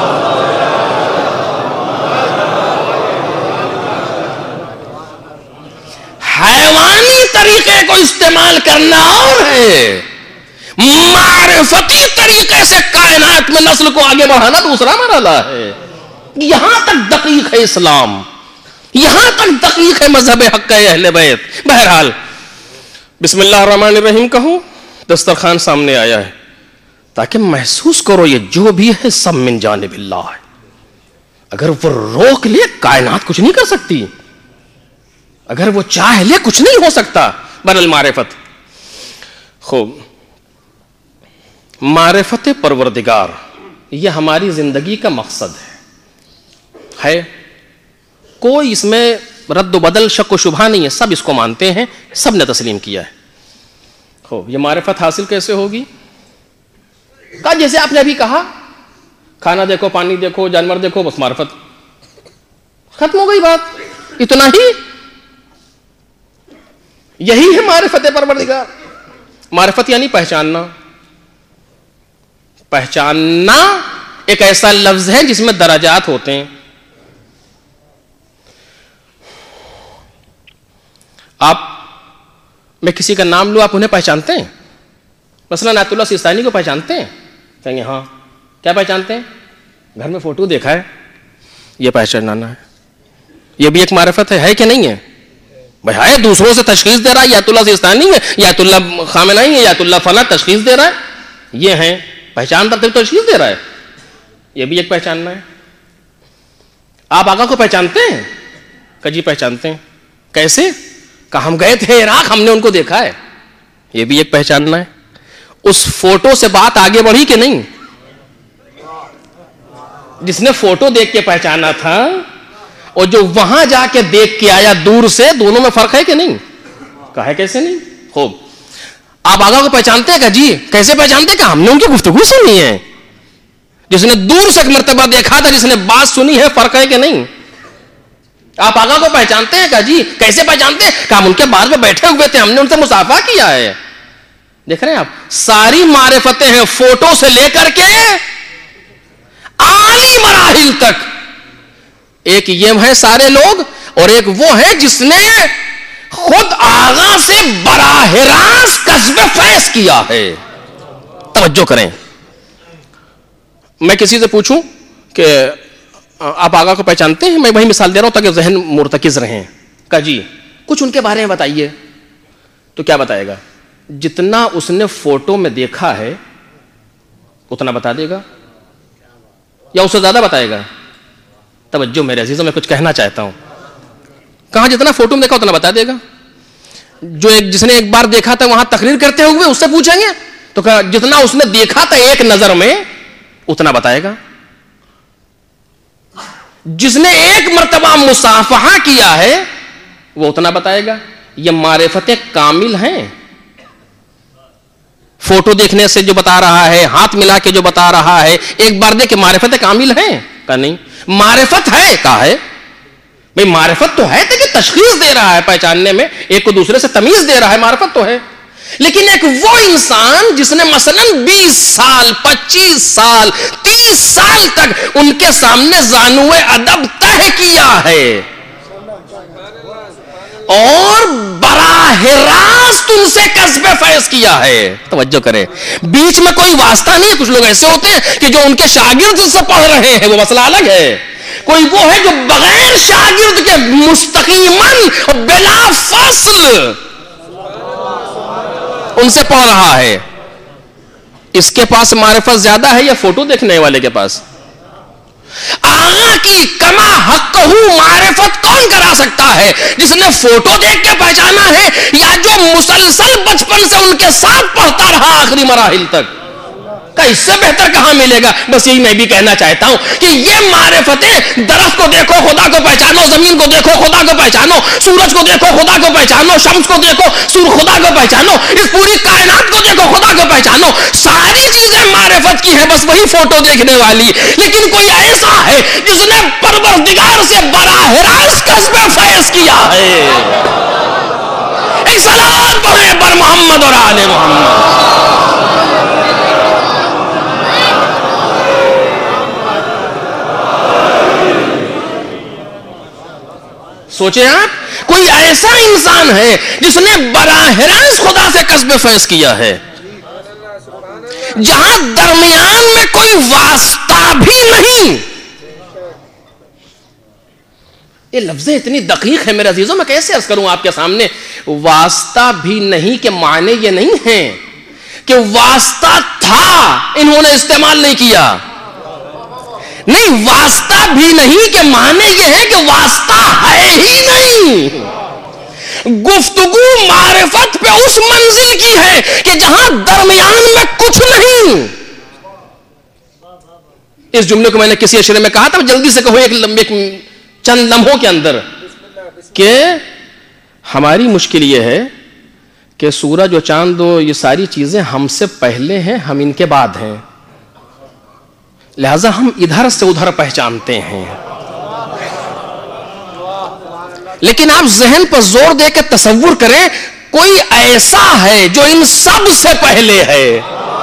حیوانی طریقے کو استعمال کرنا اور ہے, معرفتی طریقے سے کائنات میں نسل کو آگے بڑھانا دوسرا مرحلہ ہے. یہاں تک دقیق ہے اسلام, یہاں تک دقیق ہے مذہب حق اہل بیت. بہرحال بسم اللہ الرحمن الرحیم کہوں, دسترخوان سامنے آیا ہے تاکہ محسوس کرو یہ جو بھی ہے سب من جانب اللہ ہے. اگر وہ روک لے کائنات کچھ نہیں کر سکتی, اگر وہ چاہ لے کچھ نہیں ہو سکتا. بر المعرفت. خوب, معرفت پروردگار یہ ہماری زندگی کا مقصد ہے, ہے کوئی اس میں رد و بدل شک و شبہ نہیں ہے, سب اس کو مانتے ہیں, سب نے تسلیم کیا ہے. خوب, یہ معرفت حاصل کیسے ہوگی؟ کہا جیسے آپ نے ابھی کہا, کھانا دیکھو, پانی دیکھو, جانور دیکھو, بس معرفت ختم ہو گئی بات, اتنا ہی. یہی ہے معرفت پروردگار. معرفت یعنی پہچاننا. پہچاننا ایک ایسا لفظ ہے جس میں درجات ہوتے ہیں. آپ, میں کسی کا نام لوں, آپ انہیں پہچانتے ہیں؟ مثلا آیت اللہ سیستانی کو پہچانتے ہیں؟ کہیں گے ہاں. کیا پہچانتے ہیں؟ گھر میں فوٹو دیکھا ہے, یہ پہچاننا ہے. یہ بھی ایک معرفت ہے, ہے کہ نہیں ہے؟ بھائی ہے, دوسروں سے تشخیص دے رہا ہے, آیت اللہ سیستانی ہے, یا آیت اللہ خامنائی ہے, یا آیت اللہ فلاں تشخیص دے رہا ہے, یہ ہیں پہچان رکھتے ہوئے تشخیص دے رہا ہے, یہ بھی ایک پہچاننا ہے. آپ آقا کو پہچانتے ہیں؟ کہ جی پہچانتے ہیں. کیسے؟ کہ ہم گئے تھے عراق, ہم نے ان کو دیکھا ہے, یہ بھی ایک پہچاننا ہے. اس فوٹو سے بات آگے بڑھی کہ نہیں؟ جس نے فوٹو دیکھ کے پہچانا تھا اور جو وہاں جا کے دیکھ کے آیا دور سے, دونوں میں فرق ہے کہ نہیں؟ کہا ہے کیسے نہیں. خوب, آپ آقا کو پہچانتے ہیں؟ کہ جی کیسے پہچانتے ہیں؟ کہ ہم نے ان کی گفتگو سنی ہے. جس نے دور سے ایک مرتبہ دیکھا تھا, جس نے بات سنی ہے, فرق ہے کہ نہیں؟ آپ آقا کو پہچانتے ہیں؟ کہ جی کیسے پہچانتے ہیں؟ کہ ہم ان کے بعد میں بیٹھے ہوئے تھے, ہم نے ان سے مصافحہ کیا ہے. دیکھ رہے ہیں آپ, ساری معرفتیں ہیں فوٹو سے لے کر کے اعلی مراحل تک. ایک یہ ہے سارے لوگ, اور ایک وہ ہے جس نے خود آغا سے براہ راست کسب فیض کیا ہے. توجہ کریں, میں کسی سے پوچھوں کہ آپ آقا کو پہچانتے ہیں؟ میں وہی مثال دے رہا ہوں تاکہ ذہن مرتکز رہیں. کہا جی کچھ ان کے بارے میں بتائیے. تو کیا بتائے گا؟ جتنا اس نے فوٹو میں دیکھا ہے اتنا بتا دے گا یا اس سے زیادہ بتائے گا؟ توجہ میرے عزیزوں، میں کچھ کہنا چاہتا ہوں. کہاں جتنا فوٹو میں دیکھا اتنا بتا دے گا. جو ایک جس نے ایک بار دیکھا تھا وہاں تقریر کرتے ہوئے اس سے پوچھیں گے تو کہا جتنا اس نے دیکھا تھا ایک نظر میں اتنا بتائے گا. جس نے ایک مرتبہ مصافحہ کیا ہے وہ اتنا بتائے گا. یہ معرفتیں کامل ہیں. فوٹو دیکھنے سے جو بتا رہا ہے، ہاتھ ملا کے جو بتا رہا ہے، ایک بار دیکھ کے معرفتیں کامل ہیں؟ کہا نہیں. معرفت ہے؟ کہا ہے. بھئی معرفت تو ہے کہ تشخیص دے رہا ہے پہچاننے میں، ایک کو دوسرے سے تمیز دے رہا ہے، معرفت تو ہے. لیکن ایک وہ انسان جس نے مثلا بیس سال پچیس سال تیس سال تک ان کے سامنے زانوے ادب تہ کیا ہے اور براہ راست ان سے کسب فیض کیا ہے. توجہ کرے، بیچ میں کوئی واسطہ نہیں. کچھ لوگ ایسے ہوتے ہیں کہ جو ان کے شاگرد سے پڑھ رہے ہیں، وہ مسئلہ الگ ہے. کوئی وہ ہے جو بغیر شاگرد کے مستقیماً بلا فصل ان سے پڑھ رہا ہے. اس کے پاس معرفت زیادہ ہے یا فوٹو دیکھنے والے کے پاس؟ آغا کی کما حق معرفت کون کرا سکتا ہے؟ جس نے فوٹو دیکھ کے پہچانا ہے یا جو مسلسل بچپن سے ان کے ساتھ پڑھتا رہا آخری مراحل تک؟ کہ اس سے بہتر کہاں ملے گا؟ بس یہی میں بھی کہنا چاہتا ہوں کہ یہ معرفتیں، درخت کو دیکھو خدا کو پہچانو، زمین کو دیکھو خدا کو پہچانو، سورج کو دیکھو خدا کو پہچانو، شمس کو دیکھو سور خدا کو پہچانو، اس پوری کائنات کو دیکھو خدا کو پہچانو، ساری چیزیں معرفت کی ہیں، بس وہی فوٹو دیکھنے والی. لیکن کوئی ایسا ہے جس نے پروردگار سے براہ راست کسب فیض کیا ہے. ایک صلوات پڑھیں پر محمد اور آل محمد. سوچیں آپ، کوئی ایسا انسان ہے جس نے براہ راست خدا سے کسب فیض کیا ہے، جہاں درمیان میں کوئی واسطہ بھی نہیں. یہ لفظیں اتنی دقیق ہے میرے عزیزوں، میں کیسے عرض کروں آپ کے سامنے. واسطہ بھی نہیں کے معنی یہ نہیں ہیں کہ واسطہ تھا انہوں نے استعمال نہیں کیا. نہیں، واسطہ بھی نہیں کہ معنی یہ ہے کہ واسطہ ہے ہی نہیں. گفتگو معرفت پہ اس منزل کی ہے کہ جہاں درمیان میں کچھ نہیں. اس جملے کو میں نے کسی اشرے میں کہا تھا، جلدی سے کہو ایک لمبے چند لمحوں کے اندر، کہ ہماری مشکل یہ ہے کہ سورج و چاند و یہ ساری چیزیں ہم سے پہلے ہیں، ہم ان کے بعد ہیں، لہذا ہم ادھر سے ادھر پہچانتے ہیں. لیکن آپ ذہن پر زور دے کے تصور کریں، کوئی ایسا ہے جو ان سب سے پہلے ہے.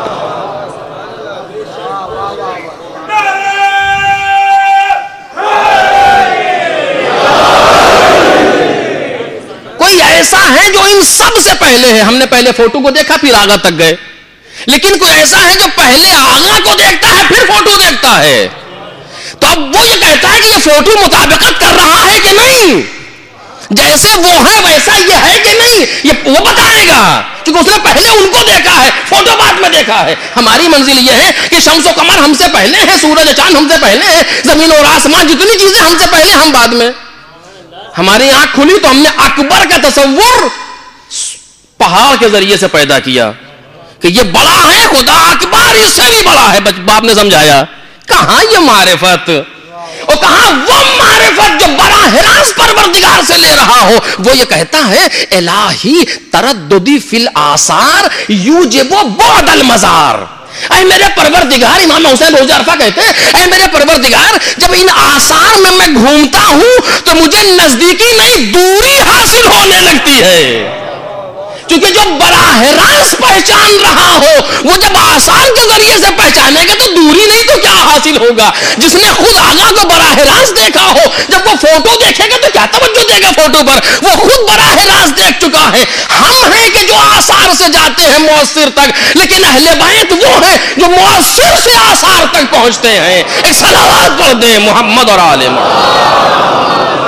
کوئی ایسا ہے جو ان سب سے پہلے ہے. ہم نے پہلے فوٹو کو دیکھا پھر آگا تک گئے. لیکن کوئی ایسا ہے جو پہلے آغا کو دیکھتا ہے پھر فوٹو دیکھتا ہے. تو اب وہ یہ کہتا ہے کہ یہ فوٹو مطابقت کر رہا ہے کہ نہیں، جیسے وہ ہے ویسا یہ ہے کہ نہیں، یہ وہ بتائے گا، کیونکہ اس نے پہلے ان کو دیکھا ہے، فوٹو بعد میں دیکھا ہے. ہماری منزل یہ ہے کہ شمس و قمر ہم سے پہلے ہیں، سورج و چاند ہم سے پہلے ہیں، زمین اور آسمان جتنی چیزیں ہم سے پہلے، ہم بعد میں. ہماری آنکھ کھلی تو ہم نے اکبر کا تصور پہاڑ کے ذریعے سے پیدا کیا کہ یہ بڑا ہے، خدا اکبر اس سے بھی بڑا ہے. باپ نے سمجھایا. کہاں یہ معرفت، اور کہاں وہ معرفت جو براہ راست پروردگار سے لے رہا ہو. وہ یہ کہتا ہے الہی ترددی فی الآثار یوجب بعد المزار. اے میرے پروردگار، امام حسین روزہ عرفہ کہتے ہیں، اے میرے پروردگار جب ان آثار میں میں گھومتا ہوں تو مجھے نزدیکی نہیں دوری حاصل ہونے لگتی ہے. کیونکہ جو براہ راست پہچان رہا ہو وہ جب آثار کے ذریعے سے پہچانے گا تو دوری نہیں تو کیا حاصل ہوگا. جس نے خود آقا کو براہ راست دیکھا ہو جب وہ فوٹو دیکھے گا تو کیا توجہ دے گا فوٹو پر, وہ خود براہ راست دیکھ چکا ہے. ہم ہیں کہ جو آثار سے جاتے ہیں مؤثر تک, لیکن اہل بیت وہ ہیں جو مؤثر سے آثار تک پہنچتے ہیں. ایک صلوات پڑھ دیں محمد اور آل محمد.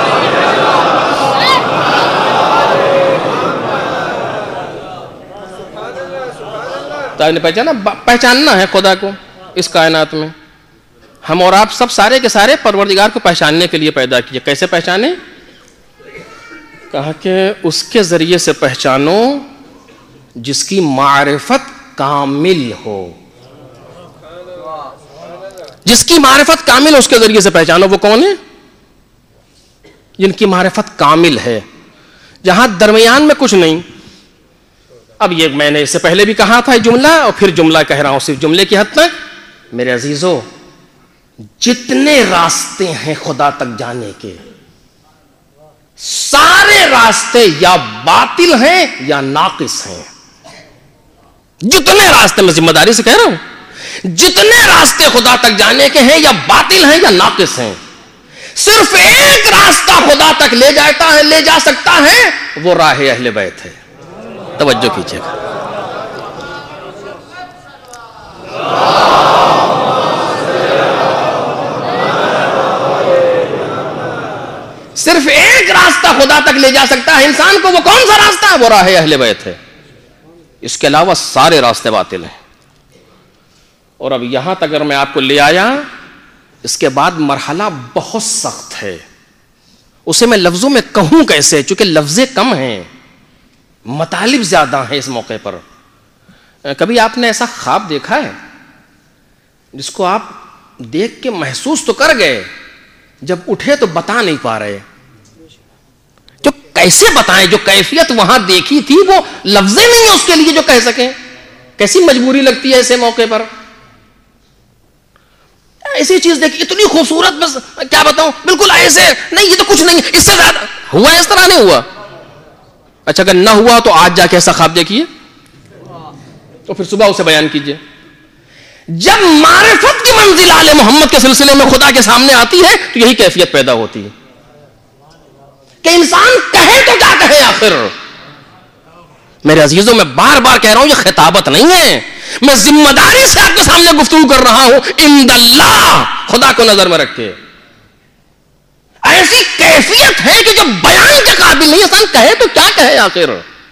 تو آپ نے پہچانا, پہچاننا ہے خدا کو اس کائنات میں. ہم اور آپ سب سارے کے سارے پروردگار کو پہچاننے کے لیے پیدا کیے. کیسے پہچانے؟ کہا کہ اس کے ذریعے سے پہچانو جس کی معرفت کامل ہو. جس کی معرفت کامل ہے اس کے ذریعے سے پہچانو. وہ کون ہے؟ جن کی معرفت کامل ہے, جہاں درمیان میں کچھ نہیں. اب یہ میں نے اس سے پہلے بھی کہا تھا جملہ, اور پھر جملہ کہہ رہا ہوں صرف جملے کی حد تک. میرے عزیزو, جتنے راستے ہیں خدا تک جانے کے, سارے راستے یا باطل ہیں یا ناقص ہیں. جتنے راستے, میں ذمہ داری سے کہہ رہا ہوں, جتنے راستے خدا تک جانے کے ہیں یا باطل ہیں یا ناقص ہیں. صرف ایک راستہ خدا تک لے جاتا ہے, لے جا سکتا ہے, وہ راہ اہل بیت ہے. توجہ کیجیے گا. صرف ایک راستہ خدا تک لے جا سکتا ہے انسان کو, وہ کون سا راستہ ہے؟ وہ راہ اہل بیت ہے. اس کے علاوہ سارے راستے باطل ہیں. اور اب یہاں تک اگر میں آپ کو لے آیا, اس کے بعد مرحلہ بہت سخت ہے. اسے میں لفظوں میں کہوں کیسے, چونکہ لفظیں کم ہیں, مطالب زیادہ ہیں اس موقع پر. کبھی آپ نے ایسا خواب دیکھا ہے جس کو آپ دیکھ کے محسوس تو کر گئے, جب اٹھے تو بتا نہیں پا رہے؟ جو کیسے بتائیں, جو کیفیت وہاں دیکھی تھی وہ لفظیں نہیں ہیں اس کے لیے جو کہہ سکیں. کیسی مجبوری لگتی ہے ایسے موقع پر. ایسی چیز دیکھی اتنی خوبصورت, بس کیا بتاؤں, بالکل ایسے نہیں, یہ تو کچھ نہیں, اس سے زیادہ ہوا, اس طرح نہیں ہوا. اچھا اگر نہ ہوا تو آج جا کے ایسا خواب دیکھیے, تو پھر صبح اسے بیان کیجئے. جب معرفت کی منزل آل محمد کے سلسلے میں خدا کے سامنے آتی ہے تو یہی کیفیت پیدا ہوتی ہے کہ انسان کہے تو کیا کہے آخر. میرے عزیزوں, میں بار بار کہہ رہا ہوں, یہ خطابت نہیں ہے, میں ذمہ داری سے آپ کے سامنے گفتگو کر رہا ہوں. عند اللہ, خدا کو نظر میں رکھ کے. ایسی کیفیت ہے کہ جو بیان کے قابل نہیں, انسان کہے تو کیا کہے آخر.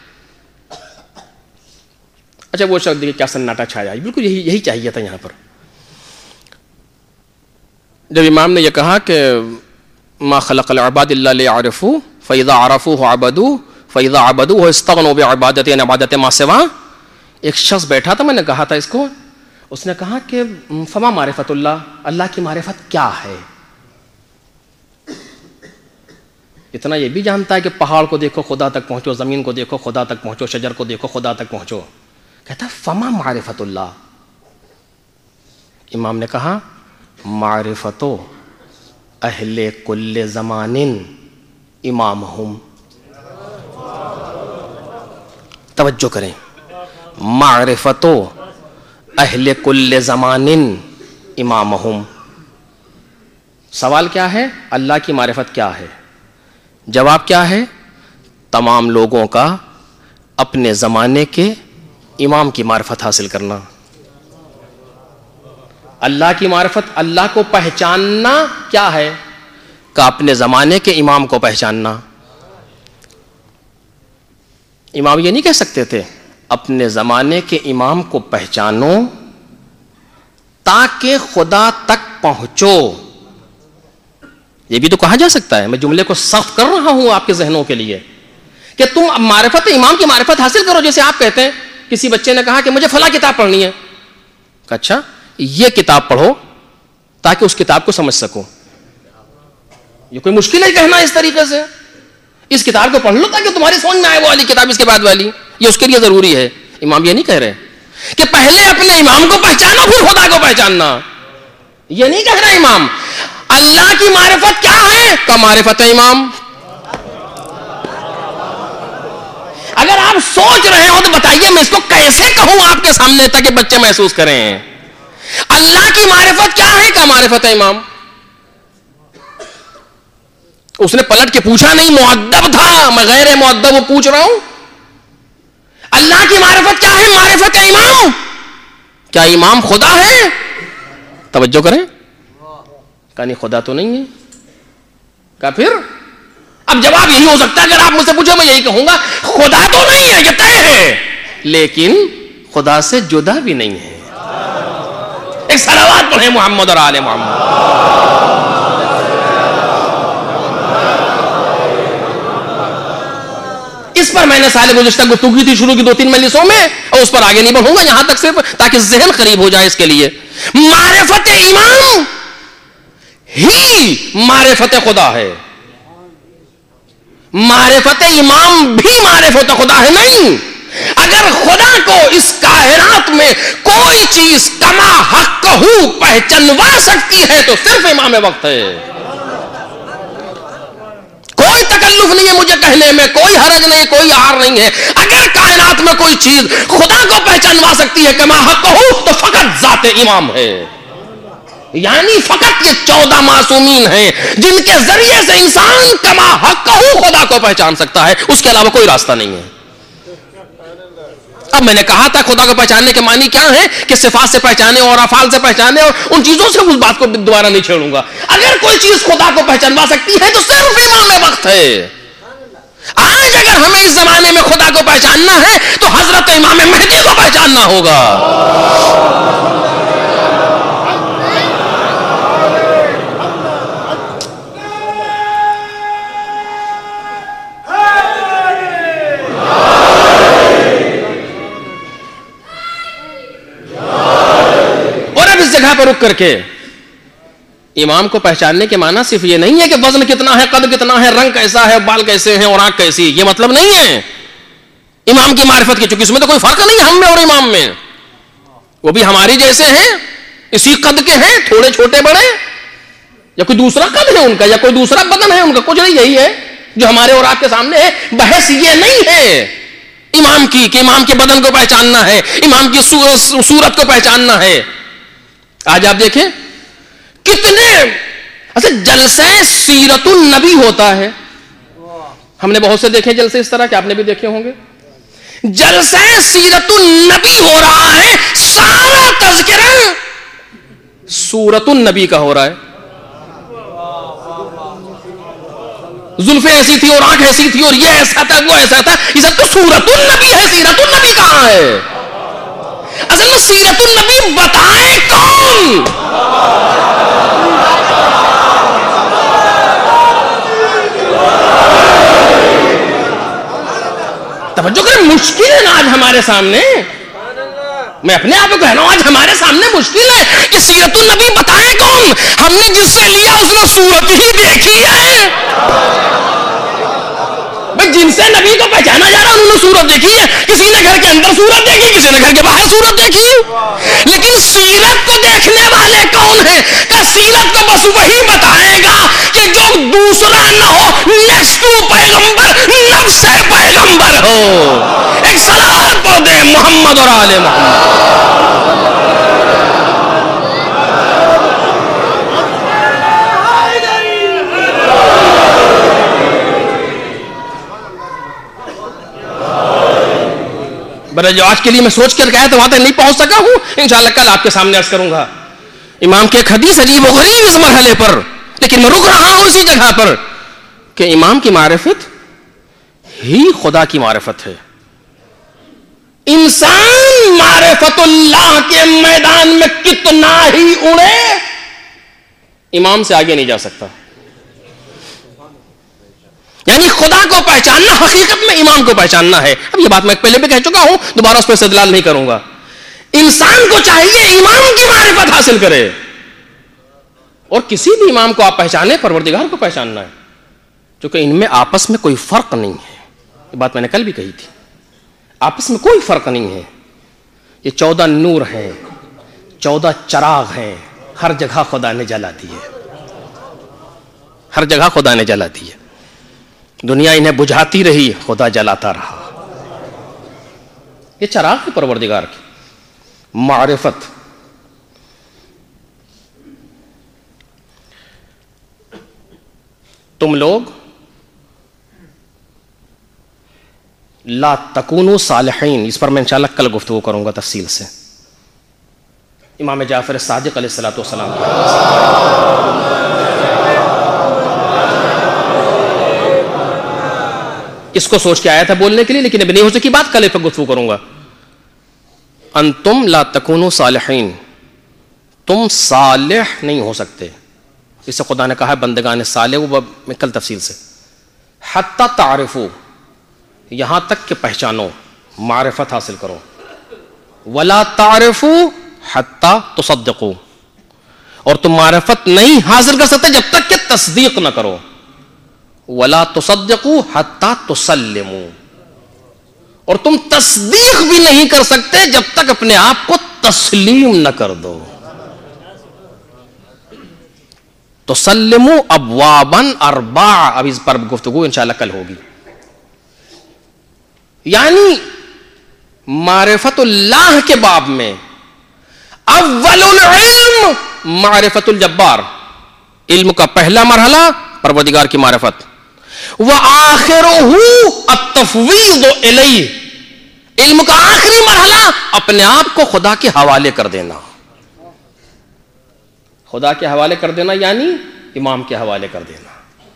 اچھا وہ شخص دیکھیے کیا سناٹا چھایا, بالکل یہی یہی چاہیے تھا یہاں پر. جب امام نے یہ کہا کہ ما خلق العباد الا ليعرفوا فاذا عرفوه عبدوا فاذا عبدوه استغنوا بعبادته عن عبادت ما سواه, ایک شخص بیٹھا تھا, میں نے کہا تھا اس کو, اس نے کہا کہ فما معرفت اللہ, اللہ کی معرفت کیا ہے. اتنا یہ بھی جانتا ہے کہ پہاڑ کو دیکھو خدا تک پہنچو, زمین کو دیکھو خدا تک پہنچو, شجر کو دیکھو خدا تک پہنچو. کہتا فما معرفت اللہ. امام نے کہا معرفتو اہل کل زمان امامہم. توجہ کریں, معرفتو اہل کل زمان امامہم. سوال کیا ہے؟ اللہ کی معرفت کیا ہے؟ جواب کیا ہے؟ تمام لوگوں کا اپنے زمانے کے امام کی معرفت حاصل کرنا. اللہ کی معرفت, اللہ کو پہچاننا کیا ہے؟ کہ اپنے زمانے کے امام کو پہچاننا. امام یہ نہیں کہہ سکتے تھے اپنے زمانے کے امام کو پہچانو تاکہ خدا تک پہنچو. یہ بھی تو کہا جا سکتا ہے. میں جملے کو سخت کر رہا ہوں آپ کے ذہنوں کے لیے کہ تم معرفت امام کی معرفت حاصل کرو. جیسے آپ کہتے ہیں, کسی بچے نے کہا کہ مجھے فلاں کتاب پڑھنی ہے, کہ اچھا یہ کتاب پڑھو تاکہ اس کتاب کو سمجھ سکو. یہ کوئی مشکل ہے کہنا اس طریقے سے, اس کتاب کو پڑھ لو تاکہ تمہاری سمجھ میں آئے وہ والی کتاب اس کے بعد والی, یہ اس کے لیے ضروری ہے. امام یہ نہیں کہہ رہے کہ پہلے اپنے امام کو پہچانو پھر خدا کو پہچاننا. یہ نہیں کہہ رہا امام. اللہ کی معرفت کیا ہے؟ کا معرفت امام. اگر آپ سوچ رہے ہو تو بتائیے میں اس کو کیسے کہوں آپ کے سامنے تاکہ بچے محسوس کریں. اللہ کی معرفت کیا ہے؟ کیا معرفت ہے امام؟ اس نے پلٹ کے پوچھا نہیں، مؤدب تھا، میں غیر مؤدب وہ پوچھ رہا ہوں. اللہ کی معرفت کیا ہے؟ معرفت امام. کیا امام خدا ہے؟ توجہ کریں. کہا نہیں خدا تو نہیں ہے. کہا پھر؟ اب جواب یہی ہو سکتا ہے اگر آپ مجھ سے پوچھو میں یہی کہوں گا خدا تو نہیں ہے، یہ طے ہے، لیکن خدا سے جدا بھی نہیں ہے. ایک صلوات پڑھیں محمد اور آل محمد. اس پر میں نے سال گزشتہ گفتگو کی تھی شروع کی دو تین مجلسوں میں، اور اس پر آگے نہیں بڑھوں گا یہاں تک صرف تاکہ ذہن قریب ہو جائے. اس کے لیے معرفت امام ہی معرفت خدا ہے. معرفت امام بھی معرفت خدا ہے نہیں. اگر خدا کو اس کائنات میں کوئی چیز کما حق ہو پہچانوا سکتی ہے تو صرف امام وقت ہے. کوئی تکلف نہیں ہے مجھے کہنے میں، کوئی حرج نہیں، کوئی عار نہیں ہے. اگر کائنات میں کوئی چیز خدا کو پہچانوا سکتی ہے کما حق ہو تو فقط ذات امام ہے. یعنی فقط یہ چودہ معصومین ہیں جن کے ذریعے سے انسان کما حق ہو خدا کو پہچان سکتا ہے، اس کے علاوہ کوئی راستہ نہیں ہے. اب میں نے کہا تھا خدا کو پہچاننے کے معنی کیا ہے کہ صفات سے پہچانے اور افعال سے پہچانے، اور ان چیزوں سے اس بات کو دوبارہ نہیں چھیڑوں گا. اگر کوئی چیز خدا کو پہچانوا سکتی ہے تو صرف امام وقت ہے. آج اگر ہمیں اس زمانے میں خدا کو پہچاننا ہے تو حضرت امام مہدی کو پہچاننا ہوگا. جگہ پر رک کر کے امام کو پہچاننے کے معنی صرف یہ نہیں ہے کہ وزن کتنا ہے، قد کتنا ہے، رنگ کیسا ہے، بال کیسے ہیں اور آنکھ کیسی، یہ مطلب نہیں ہے امام کی معرفت کی. چونکہ اس میں تو کوئی فرق نہیں ہے ہم میں اور امام میں. وہ بھی ہماری جیسے ہیں، اسی قد کے ہیں، تھوڑے چھوٹے بڑے، یا کوئی دوسرا قد ہے ان کا، یا کوئی دوسرا بدن ہے ان کا، کچھ نہیں. یہی ہے جو ہمارے اور آپ کے سامنے ہے. بحث یہ نہیں ہے امام کی کہ امام کے بدن کو پہچاننا ہے، امام کی صورت کو پہچاننا ہے. آج آپ دیکھیں کتنے اچھا جلسے سیرت النبی ہوتا ہے. ہم نے بہت سے دیکھے جلسے اس طرح کہ آپ نے بھی دیکھے ہوں گے. جلسے سیرت النبی ہو رہا ہے، سارا تذکرہ سورت النبی کا ہو رہا ہے. زلفیں ایسی تھی اور آنکھ ایسی تھی اور یہ ایسا تھا وہ ایسا تھا. یہ سب تو سورت النبی ہے. سیرت النبی کہاں ہے؟ اصل میں سیرت النبی بتائیں کون؟ توجہ کریں، مشکل ہے نا آج ہمارے سامنے. میں اپنے آپ کو کہہ رہا ہوں آج ہمارے سامنے مشکل ہے کہ سیرت النبی بتائیں کون. ہم نے جس سے لیا اس نے صورت ہی دیکھی ہے. جن سے نبی کو پہچانا جا رہا انہوں نے صورت دیکھی ہے. کسی نے گھر کے اندر صورت دیکھی، کسی نے گھر کے باہر صورت دیکھی. لیکن سیرت کو دیکھنے والے کون ہیں؟ کہ سیرت کو بس وہی بتائے گا کہ جو دوسرا نہ ہو، نیکسٹ پیغمبر نفس پیغمبر ہو. ایک صلوات پڑھ دیں محمد اور آل محمد. برا جو آج کے لیے میں سوچ کر کہا تو وہاں تک نہیں پہنچ سکا ہوں، انشاءاللہ کل آپ کے سامنے عرض کروں گا. امام کی ایک حدیث عجیب و غریب اس مرحلے پر، لیکن میں رک رہا ہوں اسی جگہ پر کہ امام کی معرفت ہی خدا کی معرفت ہے. انسان معرفت اللہ کے میدان میں کتنا ہی اڑے امام سے آگے نہیں جا سکتا. یعنی خدا کو پہچاننا حقیقت میں امام کو پہچاننا ہے. اب یہ بات میں پہلے بھی کہہ چکا ہوں، دوبارہ اس پہ استدلال نہیں کروں گا. انسان کو چاہیے امام کی معرفت حاصل کرے، اور کسی بھی امام کو آپ پہچانے پروردگار کو پہچاننا ہے، کیونکہ ان میں آپس میں کوئی فرق نہیں ہے. یہ بات میں نے کل بھی کہی تھی، آپس میں کوئی فرق نہیں ہے. یہ چودہ نور ہیں، چودہ چراغ ہیں، ہر جگہ خدا نے جلا دی ہے. ہر جگہ خدا نے جلا دی ہے. دنیا انہیں بجھاتی رہی، خدا جلاتا رہا. یہ چراغ ہے پروردگار کی معرفت. تم لوگ لا تکونوا صالحین، اس پر میں انشاءاللہ کل گفتگو کروں گا تفصیل سے. امام جعفر صادق علیہ الصلوۃ والسلام کی اس کو سوچ کے آیا تھا بولنے کے لیے، لیکن اب نہیں ہو سکی بات، کل پر گفتگو کروں گا. انتم لا تکونوا صالحین، تم صالح نہیں ہو سکتے. اس سے خدا نے کہا ہے بندگان صالح، وہ میں کل تفصیل سے. حتی تعرفوا، یہاں تک کہ پہچانو، معرفت حاصل کرو. ولا تعرفوا حتی تصدقوا، اور تم معرفت نہیں حاصل کر سکتے جب تک کہ تصدیق نہ کرو. ولا تصدقوا حتی تسلموا، اور تم تصدیق بھی نہیں کر سکتے جب تک اپنے آپ کو تسلیم نہ کر دو. تسلموا ابوابا اربعا، اب اس پر گفتگو انشاءاللہ کل ہوگی. یعنی معرفت اللہ کے باب میں اول العلم معرفت الجبار، علم کا پہلا مرحلہ پروردگار کی معرفت. وآخرہ التفویض الیہ، علم کا آخری مرحلہ اپنے آپ کو خدا کے حوالے کر دینا. خدا کے حوالے کر دینا یعنی امام کے حوالے کر دینا.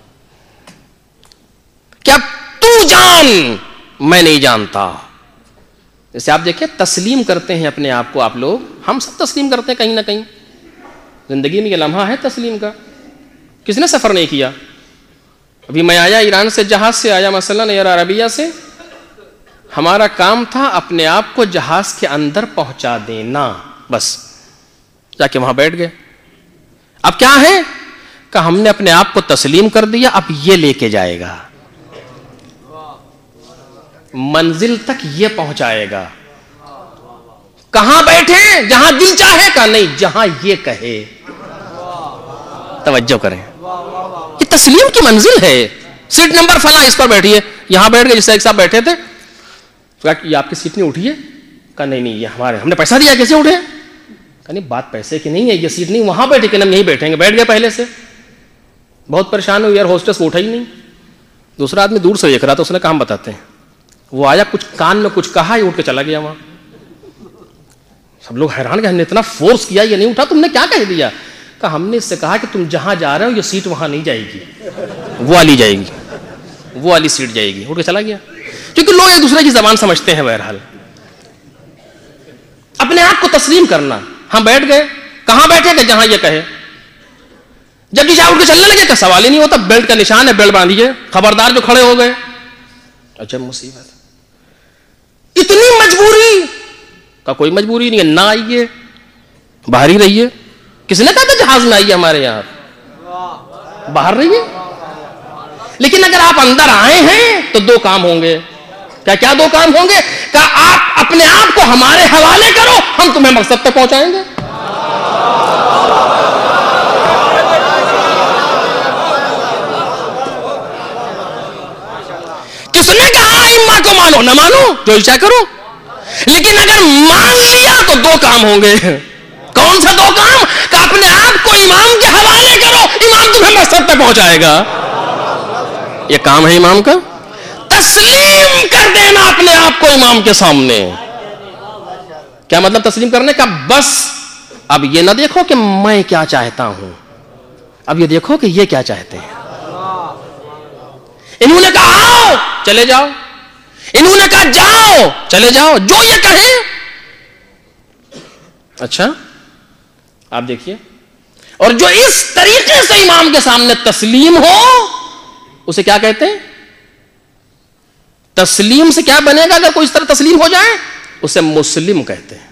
کیا تو جان، میں نہیں جانتا. جیسے آپ دیکھیں تسلیم کرتے ہیں اپنے آپ کو، آپ لوگ ہم سب تسلیم کرتے ہیں کہیں نہ کہیں. زندگی میں یہ لمحہ ہے تسلیم کا. کس نے سفر نہیں کیا؟ ابھی میں آیا ایران سے، جہاز سے آیا مثلاً ایئر عربیہ سے، ہمارا کام تھا اپنے آپ کو جہاز کے اندر پہنچا دینا، بس جا کے وہاں بیٹھ گئے. اب کیا ہے کہ ہم نے اپنے آپ کو تسلیم کر دیا، اب یہ لے کے جائے گا، منزل تک یہ پہنچائے گا. کہاں بیٹھے؟ جہاں دل چاہے کا نہیں، جہاں یہ کہے. توجہ کریں، یہ تسلیم کی منزل ہے. سیٹ نمبر فلاں اس پر بیٹھیے، یہاں بیٹھ گئے. جس ایک صاحب بیٹھے تھے، یہ آپ کی سیٹ نہیں اٹھی ہے؟ کہا نہیں نہیں یہ ہمارے، ہم نے پیسہ دیا کیسے اٹھے؟ کہا نہیں بات پیسے کی نہیں ہے، یہ سیٹ نہیں وہاں بیٹھے کہ ہم یہیں بیٹھیں گے. بیٹھ گئے پہلے سے. بہت پریشان ہوئی، ایئر ہوسٹس اٹھا ہی نہیں. دوسرا آدمی دور سے دیکھ رہا تھا، اس نے کہا ہم بتاتے ہیں. وہ آیا، کچھ کان میں کچھ کہا، یہ اٹھ کے چلا گیا وہاں. سب لوگ حیران کہ ہم نے اتنا فورس کیا، یہ نہیں اٹھا، تم نے کیا کہہ دیا؟ کہا ہم نے اس سے کہا کہ تم جہاں جا رہے ہو یہ سیٹ وہاں نہیں جائے گی، وہ والی جائے گی، وہ والی سیٹ جائے گی. اٹھ کے چلا گیا. کیونکہ لوگ ایک دوسرے کی زبان سمجھتے ہیں. بہرحال اپنے آپ کو تسلیم کرنا. ہم بیٹھ گئے، کہاں بیٹھے کہ جہاں یہ کہے. جب یہ اٹھ کے چلنے لگے تو سوال ہی نہیں ہوتا، بیلٹ کا نشان ہے، بیلٹ باندھیے، خبردار جو کھڑے ہو گئے. اچھا مصیبت، اتنی مجبوری کا کوئی مجبوری نہیں ہے، نہ آئیے، باہر ہی رہیے. کسی نے کہا تھا جہاز میں آئیے ہمارے یہاں؟ باہر رہیے. لیکن اگر آپ اندر آئے ہیں تو دو کام ہوں گے. کیا کیا دو کام ہوں گے؟ کہ آپ اپنے آپ کو ہمارے حوالے کرو، ہم تمہیں مقصد تک پہنچائیں گے. کس نے کہا ائمہ کو مانو؟ نہ مانو، جو اچھا کرو. لیکن اگر مان لیا تو دو کام ہوں گے. کون سا دو کام؟ کہ اپنے آپ کو امام کے حوالے کرو، امام تمہیں مقصد تک پہنچائے گا. یہ کام ہے امام کا. تسلیم کر دینا اپنے آپ کو امام کے سامنے. کیا مطلب تسلیم کرنے کا؟ بس اب یہ نہ دیکھو کہ میں کیا چاہتا ہوں، اب یہ دیکھو کہ یہ کیا چاہتے ہیں. انہوں نے کہا آؤ، چلے جاؤ. انہوں نے کہا جاؤ، چلے جاؤ. جو یہ کہیں. اچھا آپ دیکھیے، اور جو اس طریقے سے امام کے سامنے تسلیم ہو اسے کیا کہتے ہیں؟ تسلیم سے کیا بنے گا اگر کوئی اس طرح تسلیم ہو جائے؟ اسے مسلم کہتے ہیں.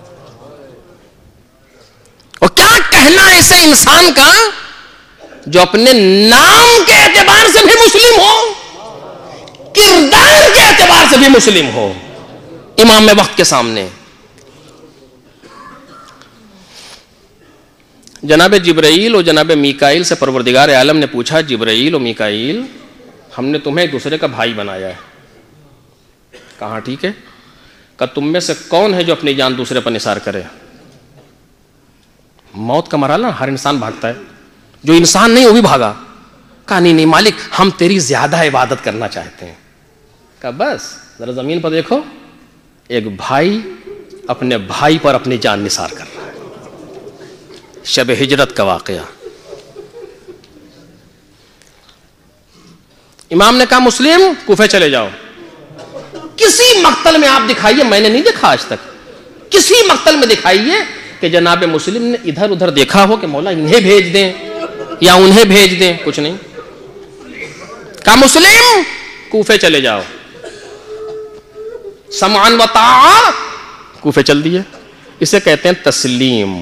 اور کیا کہنا ایسے انسان کا جو اپنے نام کے اعتبار سے بھی مسلم ہو، کردار کے اعتبار سے بھی مسلم ہو امام وقت کے سامنے. جناب جبرائیل اور جناب میکائیل سے پروردگار عالم نے پوچھا، جبرائیل اور میکائیل ہم نے تمہیں ایک دوسرے کا بھائی بنایا ہے. کہا ٹھیک ہے. کہ تم میں سے کون ہے جو اپنی جان دوسرے پر نثار کرے؟ موت کا مرحلہ ہر انسان بھاگتا ہے، جو انسان نہیں وہ بھی بھاگا. کہا نہیں نہیں مالک ہم تیری زیادہ عبادت کرنا چاہتے ہیں. کہا بس ذرا زمین پر دیکھو، ایک بھائی اپنے بھائی پر اپنی جان نثار کر رہا ہے. شب ہجرت کا واقعہ. امام نے کہا مسلم کوفے چلے جاؤ. کسی مقتل میں آپ دکھائیے، میں نے نہیں دیکھا آج تک، کسی مقتل میں دکھائیے کہ جناب مسلم نے ادھر ادھر دیکھا ہو کہ مولا انہیں بھیج دیں یا انہیں بھیج دیں. کچھ نہیں. کہا مسلم کوفے چلے جاؤ. سمعن و طاعہ، کوفے چل دیے. اسے کہتے ہیں تسلیم.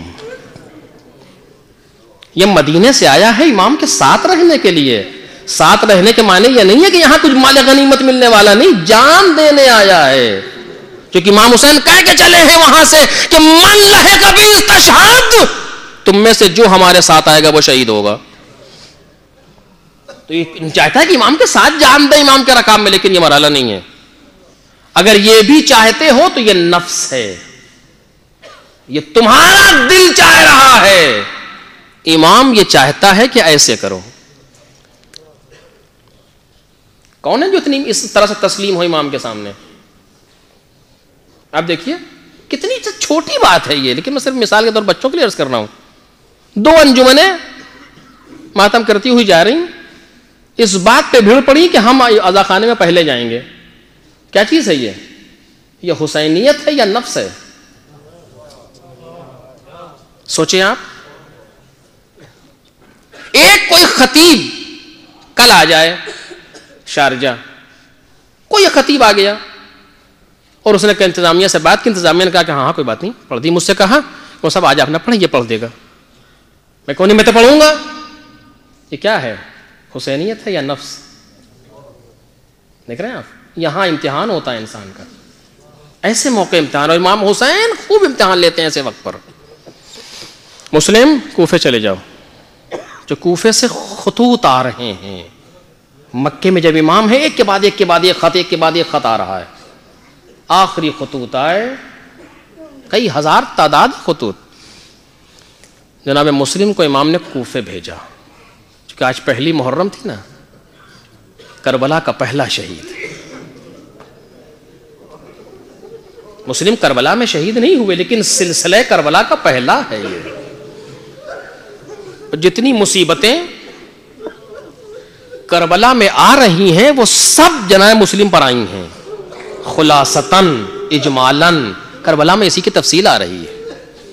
یہ مدینے سے آیا ہے امام کے ساتھ رہنے کے لیے. ساتھ رہنے کے معنی یہ نہیں ہے کہ یہاں کچھ مال غنیمت ملنے والا نہیں، جان دینے آیا ہے. کیونکہ امام حسین کہہ کے چلے ہیں وہاں سے کہ من لحق بی استشہد، تم میں سے جو ہمارے ساتھ آئے گا وہ شہید ہوگا. تو یہ چاہتا ہے کہ امام کے ساتھ جان دے امام کے رکاب میں، لیکن یہ مرحلہ نہیں ہے. اگر یہ بھی چاہتے ہو تو یہ نفس ہے، یہ تمہارا دل چاہ رہا ہے. امام یہ چاہتا ہے کہ ایسے کرو. کون ہے جو اتنی اس طرح سے تسلیم ہو امام کے سامنے؟ آپ دیکھیے کتنی چھوٹی بات ہے یہ، لیکن میں صرف مثال کے طور پر بچوں کے لیے عرض کر رہا ہوں. دو انجمنیں ماتم کرتی ہوئی جا رہی، اس بات پہ بھیڑ پڑی کہ ہم عزا خانے میں پہلے جائیں گے. کیا چیز ہے یہ؟ یہ حسینیت ہے یا نفس ہے؟ سوچیں آپ. ایک کوئی خطیب کل آ جائے شارجہ، کوئی خطیب آ گیا اور اس نے کہا انتظامیہ سے بات کی. انتظامیہ نے کہا کہ ہاں ہاں کوئی بات نہیں، پڑھ دی. مجھ سے کہا وہ سب آج آپ نہ پڑھیں، یہ پڑھ دے گا. میں کون نہیں، میں تو پڑھوں گا. یہ کیا ہے؟ حسینیت ہے یا نفس؟ دیکھ رہے ہیں آپ، یہاں امتحان ہوتا ہے انسان کا. ایسے موقع امتحان، اور امام حسین خوب امتحان لیتے ہیں ایسے وقت پر. مسلم کوفے چلے جاؤ. جو کوفے سے خطوط آ رہے ہیں، مکے میں جب امام ہے ایک کے بعد ایک کے بعد ایک خط، ایک کے بعد ایک خط آ رہا ہے. آخری خطوط آئے، کئی ہزار تعداد خطوط. جناب مسلم کو امام نے کوفے بھیجا، چونکہ آج پہلی محرم تھی نا، کربلا کا پہلا شہید. مسلم کربلا میں شہید نہیں ہوئے، لیکن سلسلہ کربلا کا پہلا ہے یہ. جتنی مصیبتیں کربلا میں آ رہی ہیں وہ سب جناب مسلم پر آئی ہیں. خلاصتاً اجمالاً کربلا میں اسی کی تفصیل آ رہی ہے.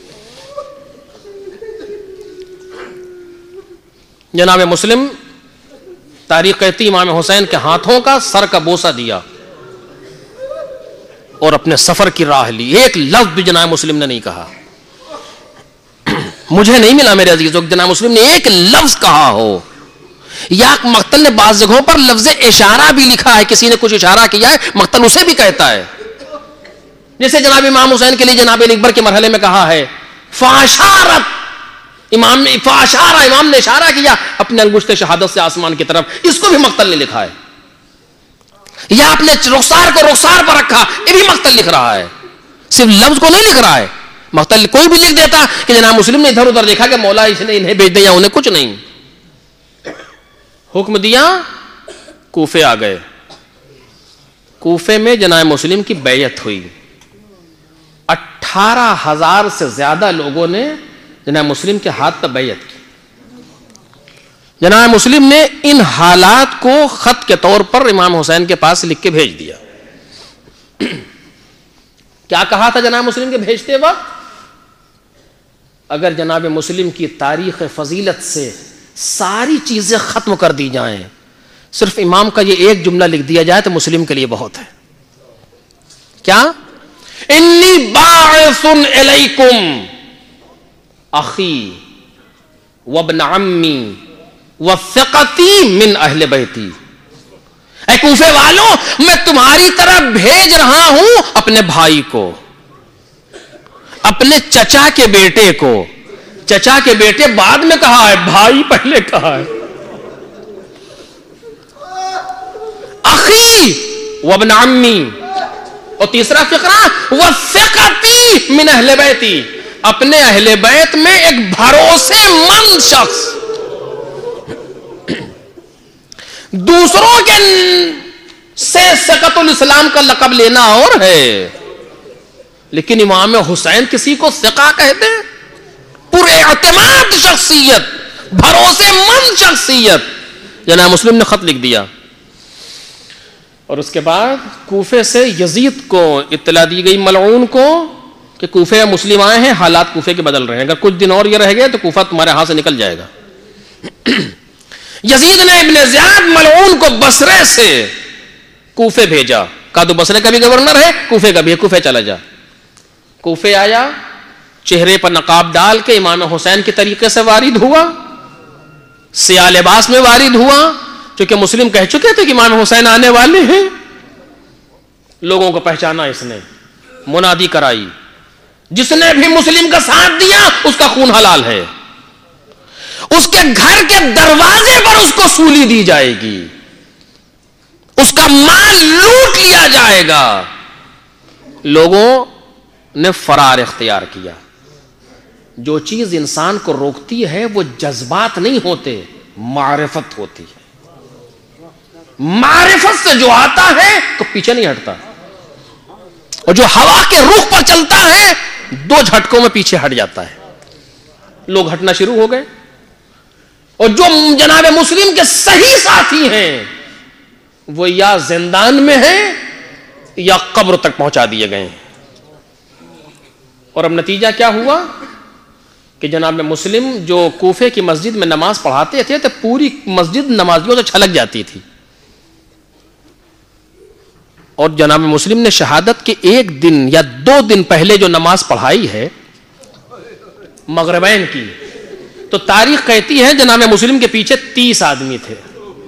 جناب مسلم تاریخ کہتی امام حسین کے ہاتھوں کا سر کا بوسہ دیا اور اپنے سفر کی راہ لی. ایک لفظ بھی جناب مسلم نے نہیں کہا. مجھے نہیں ملا میرے عزیزوں کہ جناب مسلم نے ایک لفظ کہا ہو. یا مقتل نے بعض جگہوں پر لفظ اشارہ بھی لکھا ہے، کسی نے کچھ اشارہ کیا ہے، مقتل اسے بھی کہتا ہے. جیسے جناب امام حسین کے لیے جناب اکبر کے مرحلے میں کہا ہے فاشارت، امام نے فاشارہ، امام نے اشارہ کیا اپنے انگشت شہادت سے آسمان کی طرف. اس کو بھی مقتل نے لکھا ہے. یا اپنے رخسار کو رخسار پر رکھا، یہ بھی مقتل لکھ رہا ہے. صرف لفظ کو نہیں لکھ رہا ہے، مقتل کوئی بھی لکھ دیتا کہ جناب مسلم نے ادھر ادھر دیکھا کہ مولا اس نے انہیں بھیج دیا یا انہیں. کچھ نہیں. حکم دیا، کوفے آ گئے. کوفے میں جناب مسلم کی بیعت ہوئی. اٹھارہ ہزار سے زیادہ لوگوں نے جناب مسلم کے ہاتھ پر بیعت کی. جناب مسلم نے ان حالات کو خط کے طور پر امام حسین کے پاس لکھ کے بھیج دیا. کیا کہا تھا جناب مسلم کے بھیجتے وقت؟ اگر جناب مسلم کی تاریخ فضیلت سے ساری چیزیں ختم کر دی جائیں، صرف امام کا یہ ایک جملہ لکھ دیا جائے تو مسلم کے لیے بہت ہے. کیا؟ انی باعث الیکم اخی وابن عمی وثقتی من اہل بیتی. اے کوفے والوں، میں تمہاری طرف بھیج رہا ہوں اپنے بھائی کو، اپنے چچا کے بیٹے کو. چچا کے بیٹے بعد میں کہا ہے، بھائی پہلے کہا ہے. اخی وابن عمی، اور تیسرا فقرہ وثقتی من اہل بیتی، اپنے اہل بیت میں ایک بھروسے مند شخص. دوسروں کے سے ثقۃ الاسلام کا لقب لینا اور ہے، لیکن امام حسین کسی کو ثقہ کہتے ہیں؟ پورے اعتماد شخصیت، بھروسے مند شخصیت. جناب مسلم نے خط لکھ دیا اور اس کے بعد کوفے سے یزید کو اطلاع دی گئی، ملعون کو، کہ کوفے مسلم آئے ہیں، حالات کوفے کے بدل رہے ہیں، اگر کچھ دن اور یہ رہ گئے تو کوفہ تمہارے ہاتھ سے نکل جائے گا. یزید نے ابن زیاد ملعون کو بصرے سے کوفے بھیجا، کہا تو بصرے کا بھی گورنر ہے، کوفے کا بھی ہے، کوفے چلا جا. کوفے آیا، چہرے پر نقاب ڈال کے امام حسین کے طریقے سے وارد ہوا، سیاہ لباس میں وارد ہوا، چونکہ مسلم کہہ چکے تھے کہ امام حسین آنے والے ہیں. لوگوں کو پہچانا اس نے، منادی کرائی، جس نے بھی مسلم کا ساتھ دیا اس کا خون حلال ہے، اس کے گھر کے دروازے پر اس کو سولی دی جائے گی، اس کا مال لوٹ لیا جائے گا. لوگوں نے فرار اختیار کیا. جو چیز انسان کو روکتی ہے وہ جذبات نہیں ہوتے، معرفت ہوتی ہے. معرفت سے جو آتا ہے تو پیچھے نہیں ہٹتا، اور جو ہوا کے رخ پر چلتا ہے دو جھٹکوں میں پیچھے ہٹ جاتا ہے. لوگ ہٹنا شروع ہو گئے، اور جو جناب مسلم کے صحیح ساتھی ہیں وہ یا زندان میں ہیں یا قبر تک پہنچا دیے گئے. اور اب نتیجہ کیا ہوا کہ جناب مسلم جو کوفے کی مسجد میں نماز پڑھاتے تھے تو پوری مسجد نمازیوں سے چھلک جاتی تھی. اور جناب مسلم نے شہادت کے ایک دن یا دو دن پہلے جو نماز پڑھائی ہے مغربین کی، تو تاریخ کہتی ہے جناب مسلم کے پیچھے تیس آدمی تھے.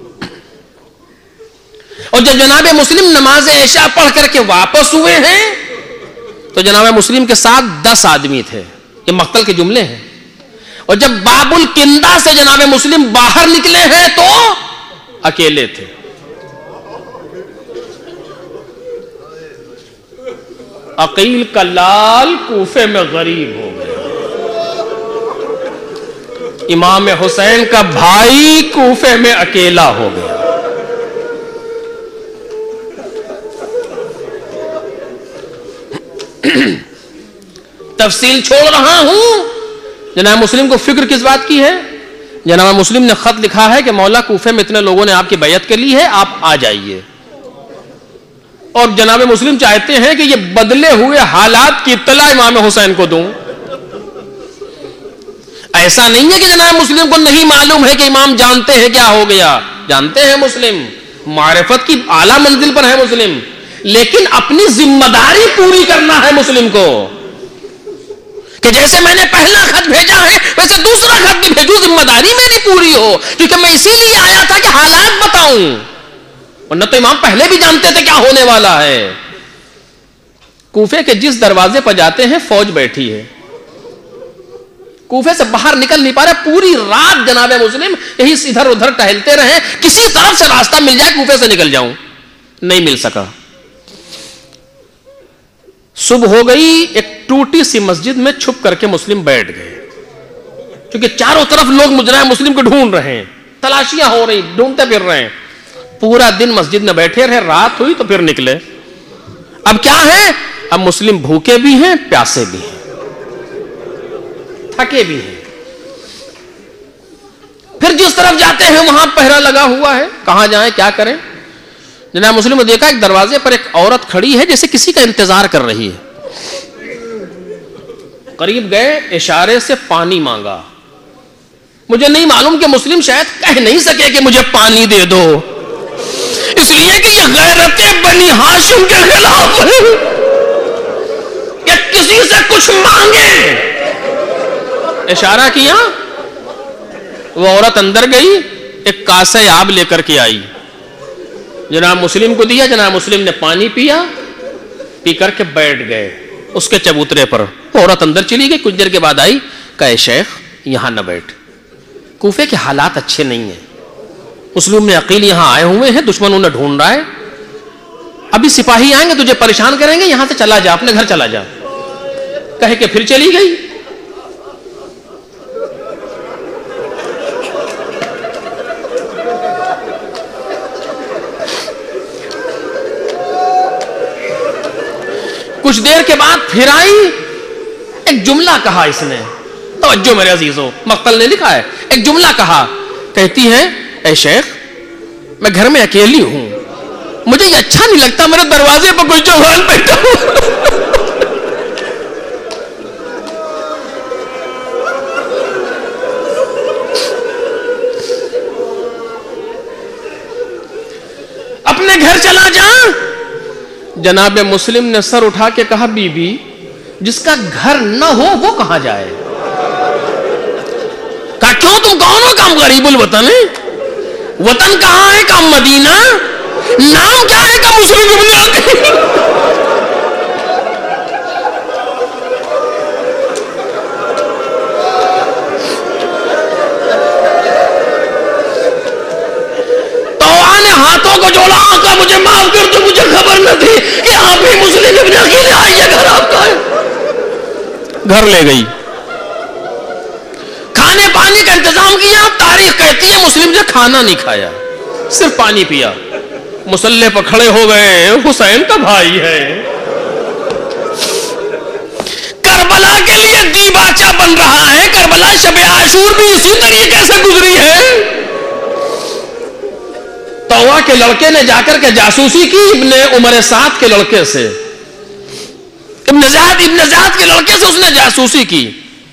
اور جب جناب مسلم نماز عشاء پڑھ کر کے واپس ہوئے ہیں تو جناب مسلم کے ساتھ دس آدمی تھے. یہ مقتل کے جملے ہیں. اور جب باب الکندا سے جناب مسلم باہر نکلے ہیں تو اکیلے تھے. عقیل کا لال کوفے میں غریب ہو گیا. امام حسین کا بھائی کوفے میں اکیلا ہو گیا. تفصیل چھوڑ رہا ہوں. جناب مسلم کو فکر کس بات کی ہے؟ جناب مسلم نے خط لکھا ہے کہ مولا کوفے میں اتنے لوگوں نے آپ کی بیعت کر لی ہے، آپ آ جائیے. اور جناب مسلم چاہتے ہیں کہ یہ بدلے ہوئے حالات کی اطلاع امام حسین کو دوں. ایسا نہیں ہے کہ جناب مسلم کو نہیں معلوم ہے کہ امام جانتے ہیں کیا ہو گیا، جانتے ہیں مسلم، معرفت کی اعلیٰ منزل پر ہے مسلم، لیکن اپنی ذمہ داری پوری کرنا ہے مسلم کو. کہ جیسے میں نے پہلا خط بھیجا ہے ویسے دوسرا خط بھی بھیجوں، ذمہ داری میری پوری ہو، کیونکہ میں اسی لیے آیا تھا کہ حالات بتاؤں، ورنہ تو امام پہلے بھی جانتے تھے کیا ہونے والا ہے. کوفے کے جس دروازے پر جاتے ہیں فوج بیٹھی ہے، کوفے سے باہر نکل نہیں پا رہے. پوری رات جناب مسلم یہی ادھر ادھر ٹہلتے رہے، کسی طرف سے راستہ مل جائے کوفے سے نکل جاؤں، نہیں مل سکا. صبح ہو گئی، ایک ٹوٹی سی مسجد میں چھپ کر کے مسلم بیٹھ گئے، کیونکہ چاروں طرف لوگ مجرم مسلم کو ڈھونڈ رہے ہیں، تلاشیاں ہو رہی، ڈھونڈتے پھر رہے ہیں. پورا دن مسجد میں بیٹھے رہے، رات ہوئی تو پھر نکلے. اب کیا ہے؟ اب مسلم بھوکے بھی ہیں، پیاسے بھی ہیں، تھکے بھی ہیں. پھر جس طرف جاتے ہیں وہاں پہرا لگا ہوا ہے، کہاں جائیں کیا کریں. جناب مسلم نے دیکھا ایک دروازے پر ایک عورت کھڑی ہے جیسے کسی کا انتظار کر رہی ہے. قریب گئے، اشارے سے پانی مانگا. مجھے نہیں معلوم کہ مسلم شاید کہہ نہیں سکے کہ مجھے پانی دے دو، اس لیے کہ یہ غیرت بنی ہاشم کے خلاف ہے کہ کسی سے کچھ مانگے. اشارہ کیا، وہ عورت اندر گئی، ایک کاسے آب لے کر کے آئی، جناب مسلم کو دیا. جناب مسلم نے پانی پیا، پی کر کے بیٹھ گئے اس کے چبوترے پر. عورت اندر چلی گئی، کچھ دیر کے بعد آئی، کہے شیخ یہاں نہ بیٹھ، کوفے کے حالات اچھے نہیں ہیں، مسلم نے عقیل یہاں آئے ہوئے ہیں، دشمن انہیں ڈھونڈ رہا ہے، ابھی سپاہی آئیں گے تجھے پریشان کریں گے, یہاں سے چلا جا, اپنے گھر چلا جا. کہہ کے پھر چلی گئی. کچھ دیر کے بعد پھر آئی, ایک جملہ کہا اس نے, توجہ میرے عزیزو, مقتل نے لکھا ہے, ایک جملہ کہا, کہتی ہے اے شیخ میں گھر میں اکیلی ہوں, مجھے یہ اچھا نہیں لگتا میرے دروازے پر کوئی جوان بیٹھا ہو. اپنے گھر چلا جا. جناب مسلم نے سر اٹھا کے کہا بی بی جس کا گھر نہ ہو وہ کہاں جائے؟ کہا کیوں تم کون ہو؟ کام غریب الوطن ہے. وطن کہاں ہے؟ کام مدینہ. نام کیا ہے؟ کام مسلم ابن عقیل. ہاتھوں کو جوڑا, آقا مجھے معاف کر دو, مجھے خبر نہ تھی کہ آپ ہی مسلم ابن عقیل, آئیے گھر آپ کا ہے. گھر لے گئی, کھانے پانی کا انتظام کیا. تاریخ کہتی ہے مسلم نے کھانا نہیں کھایا, صرف پانی پیا. مصلی پر کھڑے ہو گئے, حسین کا بھائی ہے. کربلا کے لیے دیباچہ بن رہا ہے. کربلا شب عاشور بھی اسی طریقے سے گزری ہے. طوع کے لڑکے نے جا کر کے جاسوسی کی ابن عمر سعد کے لڑکے سے, ابن زیاد ابن زیاد کے لڑکے سے اس نے جاسوسی کی.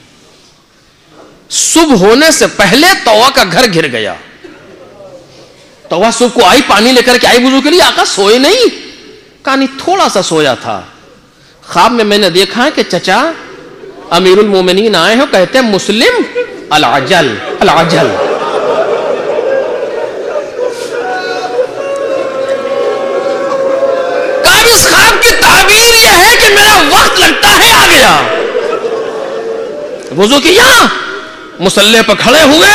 صبح ہونے سے پہلے طوع کا گھر گھر گیا. طوع صبح کو آئی, پانی لے کر کے آئی وضو کے لیے. آقا سوئے نہیں؟ کہا نہیں تھوڑا سا سویا تھا. خواب میں میں نے دیکھا ہے کہ چچا امیر المومنین آئے ہو, کہتے ہیں مسلم العجل العجل. اس خواب کی تعبیر یہ ہے کہ میرا وقت لگتا ہے آ گیا. وضو کیا, مصلی پر کھڑے ہوئے.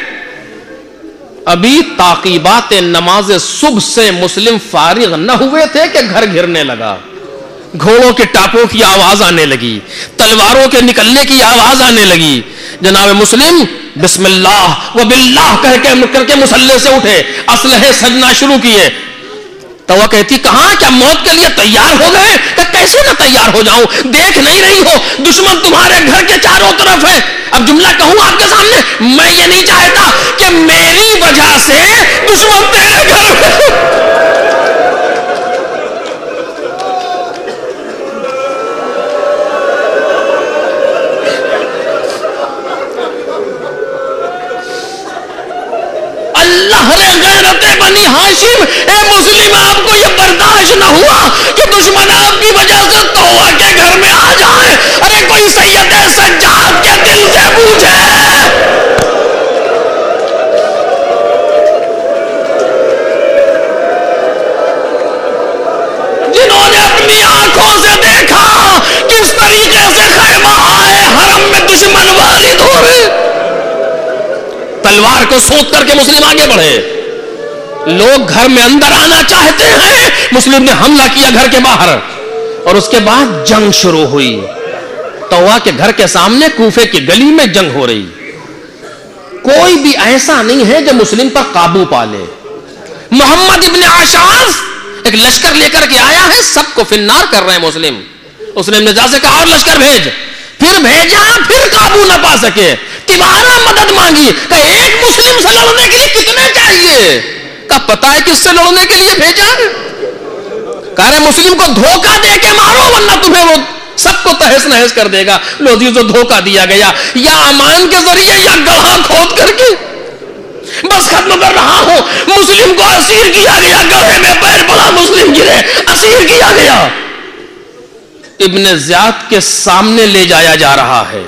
ابھی تعقیبات نماز صبح سے مسلم فارغ نہ ہوئے تھے کہ گھر گھرنے لگا. گھوڑوں کے ٹاپوں کی آواز آنے لگی, تلواروں کے نکلنے کی آواز آنے لگی. جناب مسلم بسم اللہ و باللہ کہہ کے کر کے مصلی سے اٹھے, اسلحے سجنا شروع کیے. تو وہ کہتی کہاں کیا موت کے لیے تیار ہو گئے؟ کہ کیسے نہ تیار ہو جاؤں, دیکھ نہیں رہی ہو دشمن تمہارے گھر کے چاروں طرف ہے. اب جملہ کہوں آپ کے سامنے, میں یہ نہیں چاہتا کہ میری وجہ سے دشمن تیرے گھر میں. اللہ رے غیرت بنی ہاشم, اے مسلم آپ کو یہ برداشت نہ ہوا کہ دشمن آپ کی وجہ سے طوع کے گھر میں آ جائے. ارے کوئی سید سجاد کے دل سے پوچھے, جنہوں نے اپنی آنکھوں سے دیکھا کس طریقے سے خیمہ آئے حرم میں دشمن والد ہو رہے. تلوار کو سوت کر کے مسلم آگے بڑھے. لوگ گھر میں اندر آنا چاہتے ہیں, مسلم نے حملہ کیا گھر کے باہر, اور اس کے بعد جنگ شروع ہوئی. طوع کے گھر کے سامنے کوفے کی گلی میں جنگ ہو رہی. کوئی بھی ایسا نہیں ہے جو مسلم پر قابو پا لے. محمد ابن عشاز ایک لشکر لے کر کے آیا ہے, سب کو فنار کر رہے ہیں مسلم. اس نے ابن زیاد سے کہا اور لشکر بھیج. پھر بھیجا, پھر قابو نہ پا سکے. تمہارا مدد مانگی کہ ایک مسلم سے لڑنے کے لیے کتنے چاہیے؟ کا پتہ ہے کس سے لڑنے کے لیے بھیجا ہے؟ کہہ رہے مسلم کو دھوکہ دے کے مارو ورنہ تمہیں وہ سب کو تہس نہس کر دے گا. لو عزیزو دھوکہ دیا گیا, یا امان کے ذریعے یا گڑھا کھود کر کے. بس ختم کر رہا ہوں, مسلم کو اسیر کیا گیا, گڑھے میں پیر پڑا, مسلم گرے, اسیر کیا گیا. ابن زیاد کے سامنے لے جایا جا رہا ہے.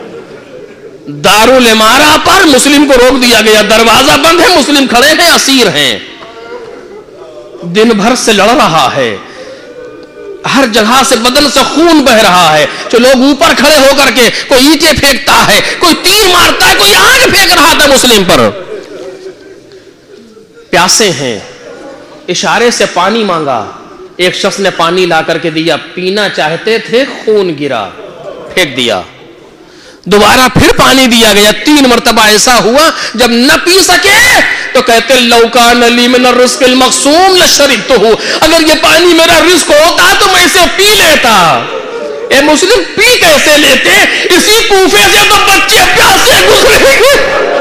دارالامارہ پر مسلم کو روک دیا گیا, دروازہ بند ہے, مسلم کھڑے ہیں, اسیر ہیں. دن بھر سے لڑ رہا ہے, ہر جگہ سے بدن سے خون بہ رہا ہے. جو لوگ اوپر کھڑے ہو کر کے کوئی اینٹیں پھینکتا ہے, کوئی تیر مارتا ہے, کوئی آگ پھینک رہا تھا مسلم پر. پیاسے ہیں, اشارے سے پانی مانگا, ایک شخص نے پانی لا کر کے دیا, پینا چاہتے تھے, خون گرا, پھینک دیا. دوبارہ پھر پانی دیا گیا, تین مرتبہ ایسا ہوا جب نہ پی سکے تو کہتے لو کان لی من الرزق المقسوم لشربتہ, اگر یہ پانی میرا رزق ہوتا تو میں اسے پی لیتا. اے مسلم پی کیسے لیتے؟ اسی کوفے سے تو بچے پیاسے گزرے گے.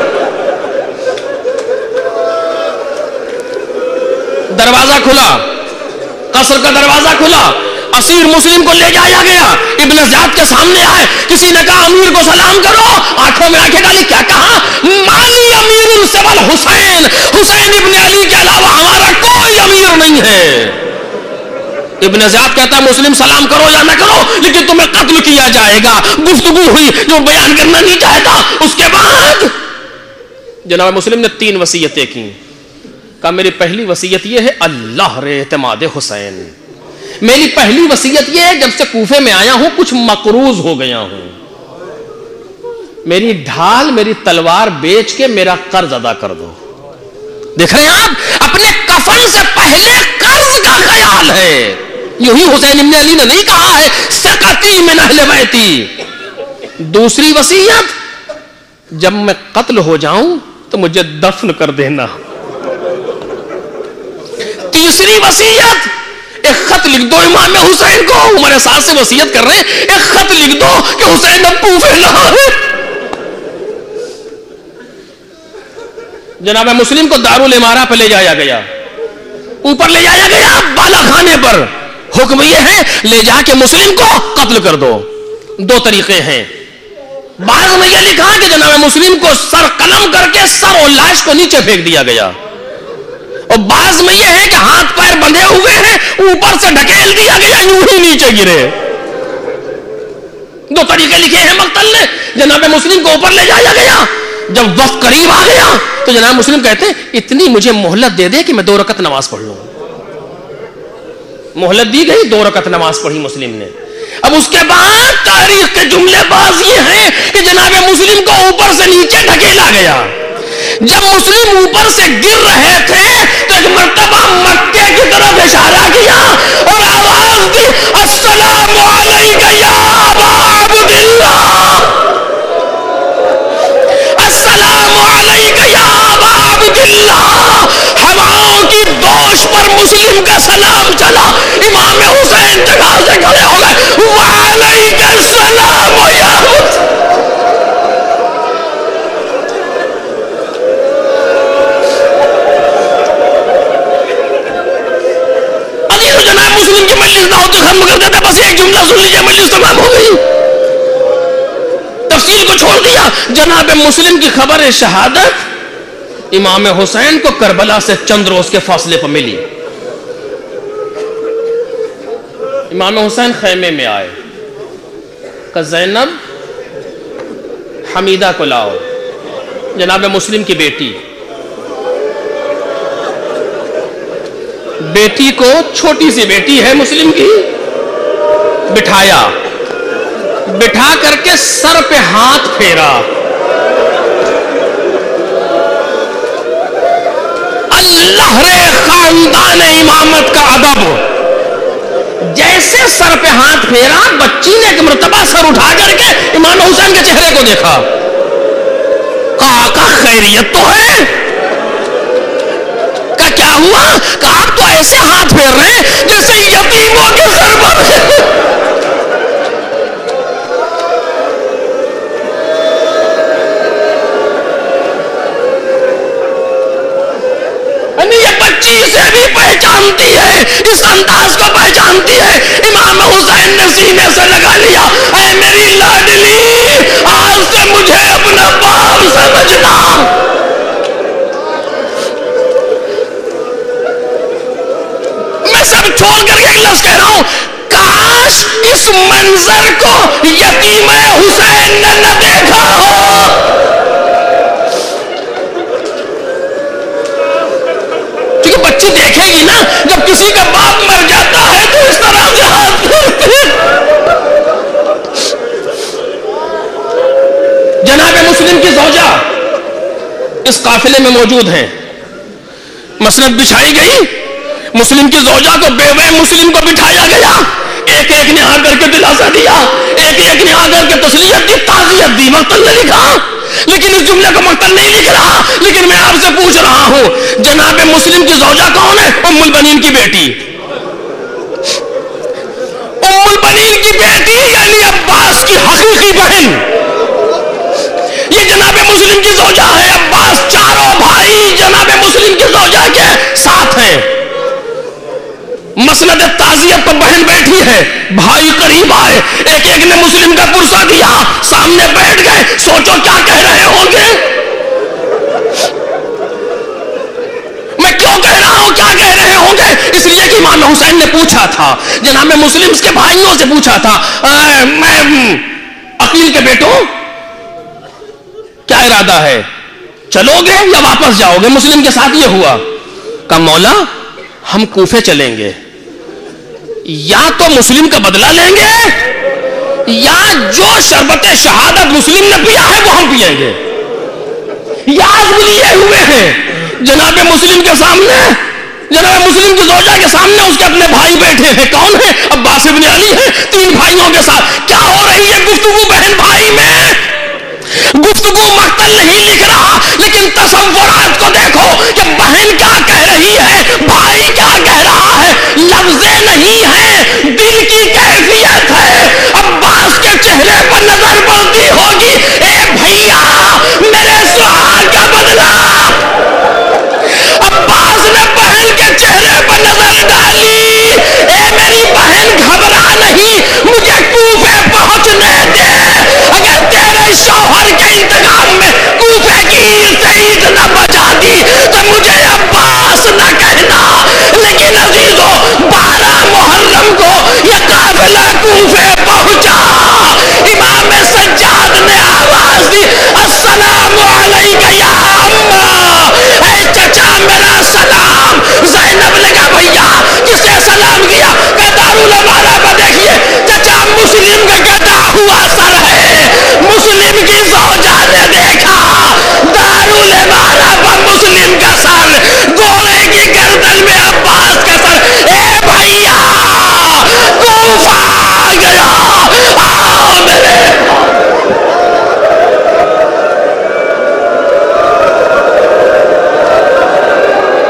دروازہ کھلا, قصر کا دروازہ کھلا, اسیر مسلم کو لے جایا گیا. ابن زیاد کے سامنے آئے, کسی نے کہا امیر کو سلام کرو, آنکھوں میں آنکھیں ڈالی, کیا کہا؟ مالی امیر سوال حسین, حسین ابن علی کے علاوہ ہمارا کوئی امیر نہیں ہے. ابن زیاد کہتا ہے مسلم سلام کرو یا نہ کرو لیکن تمہیں قتل کیا جائے گا. گفتگو ہوئی جو بیان کرنا نہیں چاہتا. اس کے بعد جناب مسلم نے تین وصیتیں کی. کہا میری پہلی وصیت یہ ہے اللہ رے اعتماد حسین. میری پہلی وصیت یہ ہے جب سے کوفے میں آیا ہوں کچھ مقروض ہو گیا ہوں, میری ڈھال میری تلوار بیچ کے میرا قرض ادا کر دو. دیکھ رہے ہیں آپ, اپنے کفن سے پہلے قرض کا خیال ہے. یہی حسین ابن علی نے نہیں کہا ہے سقطی من اہل بیتی. دوسری وصیت, جب میں قتل ہو جاؤں تو مجھے دفن کر دینا. تیسری وصیت, ایک خط لکھ دو امام حسین کو, عمر سعد سے وصیت کر رہے ہیں, ایک خط لکھ دو کہ حسین اب کوفے نہ ہے. جناب مسلم کو دارالامارہ پہ لے جایا گیا, اوپر لے جایا گیا بالا خانے پر. حکم یہ ہے لے جا کے مسلم کو قتل کر دو. دو طریقے ہیں. بعض میں یہ لکھا کہ جناب مسلم کو سر قلم کر کے سر اور لاش کو نیچے پھینک دیا گیا, اور بعض میں یہ ہے کہ ہاتھ پیر بندھے ہوئے ہیں, اوپر سے ڈھکیل دیا گیا, یوں ہی نیچے گرے. دو طریقے لکھے ہیں مقتل نے. جناب مسلم کو اوپر لے جایا گیا. جب وقت قریب آ گیا تو جناب مسلم کہتے ہیں اتنی مجھے مہلت دے دے کہ میں دو رکعت نماز پڑھ لوں. مہلت دی گئی, دو رکعت نماز پڑھی مسلم نے. اب اس کے بعد تاریخ کے جملے باز یہ ہیں کہ جناب مسلم کو اوپر سے نیچے ڈھکیلا گیا. جب مسلم اوپر سے گر رہے تھے تو ایک مرتبہ مکے کی طرف اشارہ کیا اور آواز دی السلام علیکم یا ابا عبداللہ, السلام علیکم یا ابا عبداللہ. ہواؤں کی دوش پر مسلم کا سلام چلا. امام حسین جگہ سے کھڑے ہو گئے, وعلیکم السلام یا مسلم کی مجلس نہ ہوتی ختم کر دیتا, بس ایک جملہ سن لیجیے مجلس تمام ہو گئی. تفصیل کو چھوڑ دیا. جناب مسلم کی خبر شہادت امام حسین کو کربلا سے چند روز کے فاصلے پر ملی. امام حسین خیمے میں آئے, کہ زینب حمیدہ کو لاؤ, جناب مسلم کی بیٹی. بیٹی کو, چھوٹی سی بیٹی ہے مسلم کی, بٹھایا, بٹھا کر کے سر پہ ہاتھ پھیرا. اللہ رے خاندان امامت کا ادب. جیسے سر پہ ہاتھ پھیرا, بچی نے ایک مرتبہ سر اٹھا کر کے امام حسین کے چہرے کو دیکھا. کہا آقا خیریت تو ہے؟ کہ کیا ہوا؟ کہ آپ تو ایسے ہاتھ پھیر رہے ہیں جیسے یتیموں کے سر پر. یہ بچی اسے بھی پہچانتی ہے, اس انداز کو پہچانتی ہے. امام حسین نے سینے سے لگا لیا, اے میری لاڈلی, آج سے مجھے اپنا باپ سمجھنا. میں سب چھوڑ کر کے ایک لفظ کہہ رہا ہوں, کاش اس منظر کو یتیم حسین نے نہ دیکھا ہو. کیونکہ بچی دیکھے گی نا, جب کسی کا باپ مر جاتا ہے تو اس طرح سے ہاتھ پھیرتے. جناب مسلم کی زوجہ اس قافلے میں موجود ہیں. مسند بچھائی گئی, مسلم کی زوجہ کو بیوہ مسلم کو بٹھایا گیا، ایک ایک نے آ کر کے دلاسا دیا، ایک ایک نے آ کر کے تسلیت دی، تعزیت دی، مقتل نے لکھا، لیکن اس جملے کو مقتل نہیں لکھ رہا، لیکن میں آپ سے پوچھ رہا ہوں جناب مسلم کی زوجہ کون ہے؟ ام البنین کی بیٹی، ام البنین کی بیٹی یعنی عباس کی حقیقی بہن، یہ جناب مسلم کی زوجہ ہے۔ عباس چاروں بھائی جناب مسلم کی زوجہ کے ساتھ ہیں، مسند تعزیت پر بہن بیٹھی ہے، بھائی قریب آئے، ایک ایک نے مسلم کا پرسہ دیا، سامنے بیٹھ گئے، سوچو کیا کہہ رہے ہوں گے؟ میں کیوں کہہ رہا ہوں کیا کہہ رہے ہوں گے؟ اس لیے کہ امام حسین نے پوچھا تھا، جناب مسلم کے بھائیوں سے پوچھا تھا، میں عقیل کے بیٹوں کیا ارادہ ہے، چلو گے یا واپس جاؤ گے؟ مسلم کے ساتھ یہ ہوا، کہا مولا ہم کوفے چلیں گے، یا تو مسلم کا بدلہ لیں گے یا جو شربت شہادت مسلم نے پیا ہے وہ ہم پیئیں گے۔ یاد لیے ہوئے ہیں جناب مسلم کے سامنے، جناب مسلم کی زوجہ کے سامنے اس کے اپنے بھائی بیٹھے ہیں، کون ہیں؟ عباس ابن علی ہیں، تین بھائیوں کے ساتھ کیا ہو رہی ہے گفتگو بہن بھائی میں؟ گفتگو مقتل نہیں لکھ رہا لیکن تصورات کو